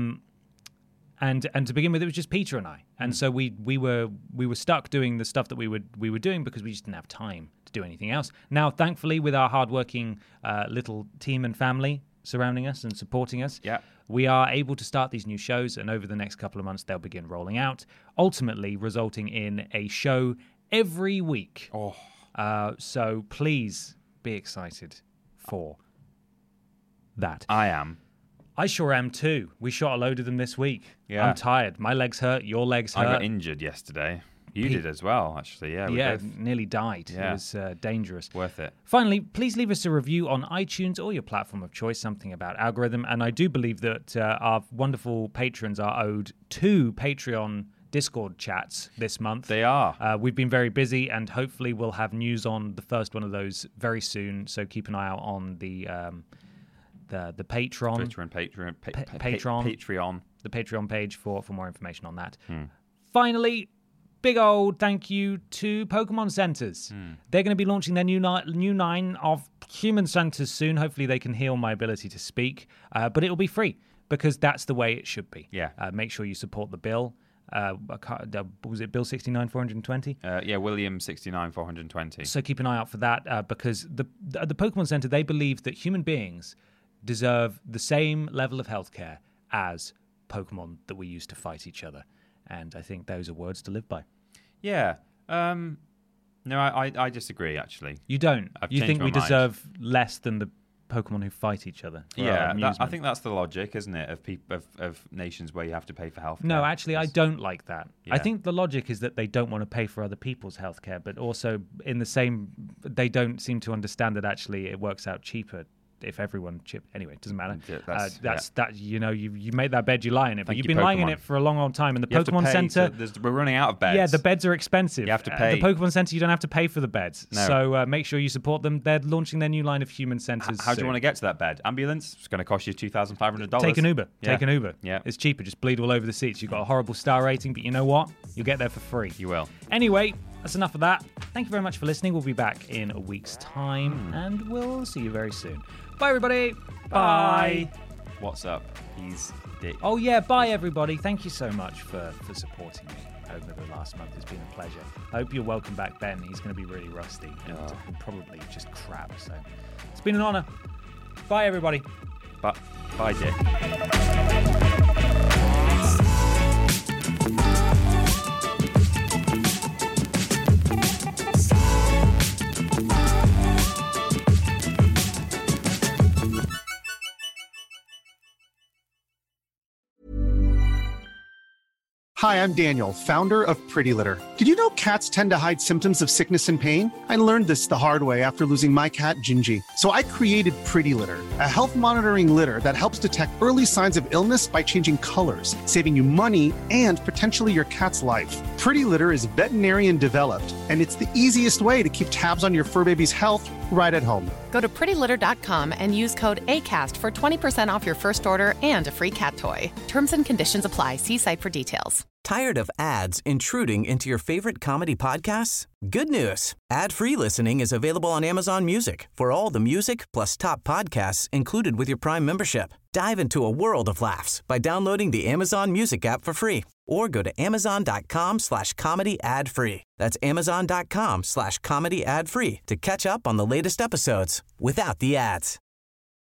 Speaker 4: And to begin with, it was just Peter and I, and so we were stuck doing the stuff that we were doing because we just didn't have time to do anything else. Now, thankfully, with our hardworking little team and family surrounding us and supporting us, we are able to start these new shows, and over the next couple of months, they'll begin rolling out, ultimately resulting in a show every week. So please be excited for that.
Speaker 5: I am.
Speaker 4: I sure am too. We shot a load of them this week.
Speaker 5: Yeah.
Speaker 4: I'm tired. My legs hurt. Your legs hurt.
Speaker 5: I got injured yesterday. You did as well, actually. Yeah, we both
Speaker 4: nearly died.
Speaker 5: Yeah.
Speaker 4: It was dangerous.
Speaker 5: Worth it.
Speaker 4: Finally, please leave us a review on iTunes or your platform of choice, something about algorithm. And I do believe that our wonderful patrons are owed 2 Patreon Discord chats this month.
Speaker 5: They are.
Speaker 4: We've been very busy, and hopefully we'll have news on the first one of those very soon. So keep an eye out on the Patreon.
Speaker 5: Patreon.
Speaker 4: The Patreon page for more information on that. Finally, big old thank you to Pokemon Centers. They're going to be launching their new line of human centers soon. Hopefully they can heal my ability to speak, but it'll be free because that's the way it should be.
Speaker 5: Yeah.
Speaker 4: Make sure you support the bill. Was it Bill 69,420?
Speaker 5: Yeah, William 69,420.
Speaker 4: So keep an eye out for that because the Pokemon Center, they believe that human beings deserve the same level of healthcare as Pokemon that we use to fight each other. And I think those are words to live by.
Speaker 5: Yeah. No, I disagree, actually.
Speaker 4: You don't? You think we
Speaker 5: mind.
Speaker 4: deserve less than the Pokemon who fight each other?
Speaker 5: Yeah, I think that's the logic, isn't it, of nations where you have to pay for healthcare.
Speaker 4: No, actually, I don't like that.
Speaker 5: Yeah.
Speaker 4: I think the logic is that they don't want to pay for other people's healthcare, but also they don't seem to understand that actually it works out cheaper if everyone anyway, it doesn't matter. That you made that bed, you lie in it. But you've been lying in it for a long time. And the Pokemon Center,
Speaker 5: we're running out of beds.
Speaker 4: Yeah, the beds are expensive.
Speaker 5: You have to pay.
Speaker 4: The Pokemon Center, you don't have to pay for the beds.
Speaker 5: No.
Speaker 4: So make sure you support them. They're launching their new line of human centers.
Speaker 5: How do you want to get to that bed? Ambulance? It's going to cost you $2,500.
Speaker 4: Take an Uber.
Speaker 5: Yeah.
Speaker 4: Take an Uber.
Speaker 5: Yeah.
Speaker 4: It's cheaper. Just bleed all over the seats. You've got a horrible star rating, but you know what? You'll get there for free.
Speaker 5: You will.
Speaker 4: Anyway, that's enough of that. Thank you very much for listening. We'll be back in a week's time, and we'll see you very soon. Bye, everybody. Bye.
Speaker 5: What's up? He's Dick.
Speaker 4: Oh, yeah. Bye, everybody. Thank you so much for supporting me over the last month. It's been a pleasure. I hope you're welcome back, Ben. He's going to be really rusty and probably just crap. So it's been an honor. Bye, everybody.
Speaker 5: Bye, Dick.
Speaker 9: Hi, I'm Daniel, founder of Pretty Litter. Did you know cats tend to hide symptoms of sickness and pain? I learned this the hard way after losing my cat, Gingy. So I created Pretty Litter, a health monitoring litter that helps detect early signs of illness by changing colors, saving you money and potentially your cat's life. Pretty Litter is veterinarian developed, and it's the easiest way to keep tabs on your fur baby's health right at home.
Speaker 10: Go to prettylitter.com and use code ACAST for 20% off your first order and a free cat toy. Terms and conditions apply. See site for details.
Speaker 1: Tired of ads intruding into your favorite comedy podcasts? Good news. Ad-free listening is available on Amazon Music for all the music plus top podcasts included with your Prime membership. Dive into a world of laughs by downloading the Amazon Music app for free or go to amazon.com/comedy ad-free. That's amazon.com/comedy ad-free to catch up on the latest episodes without the ads.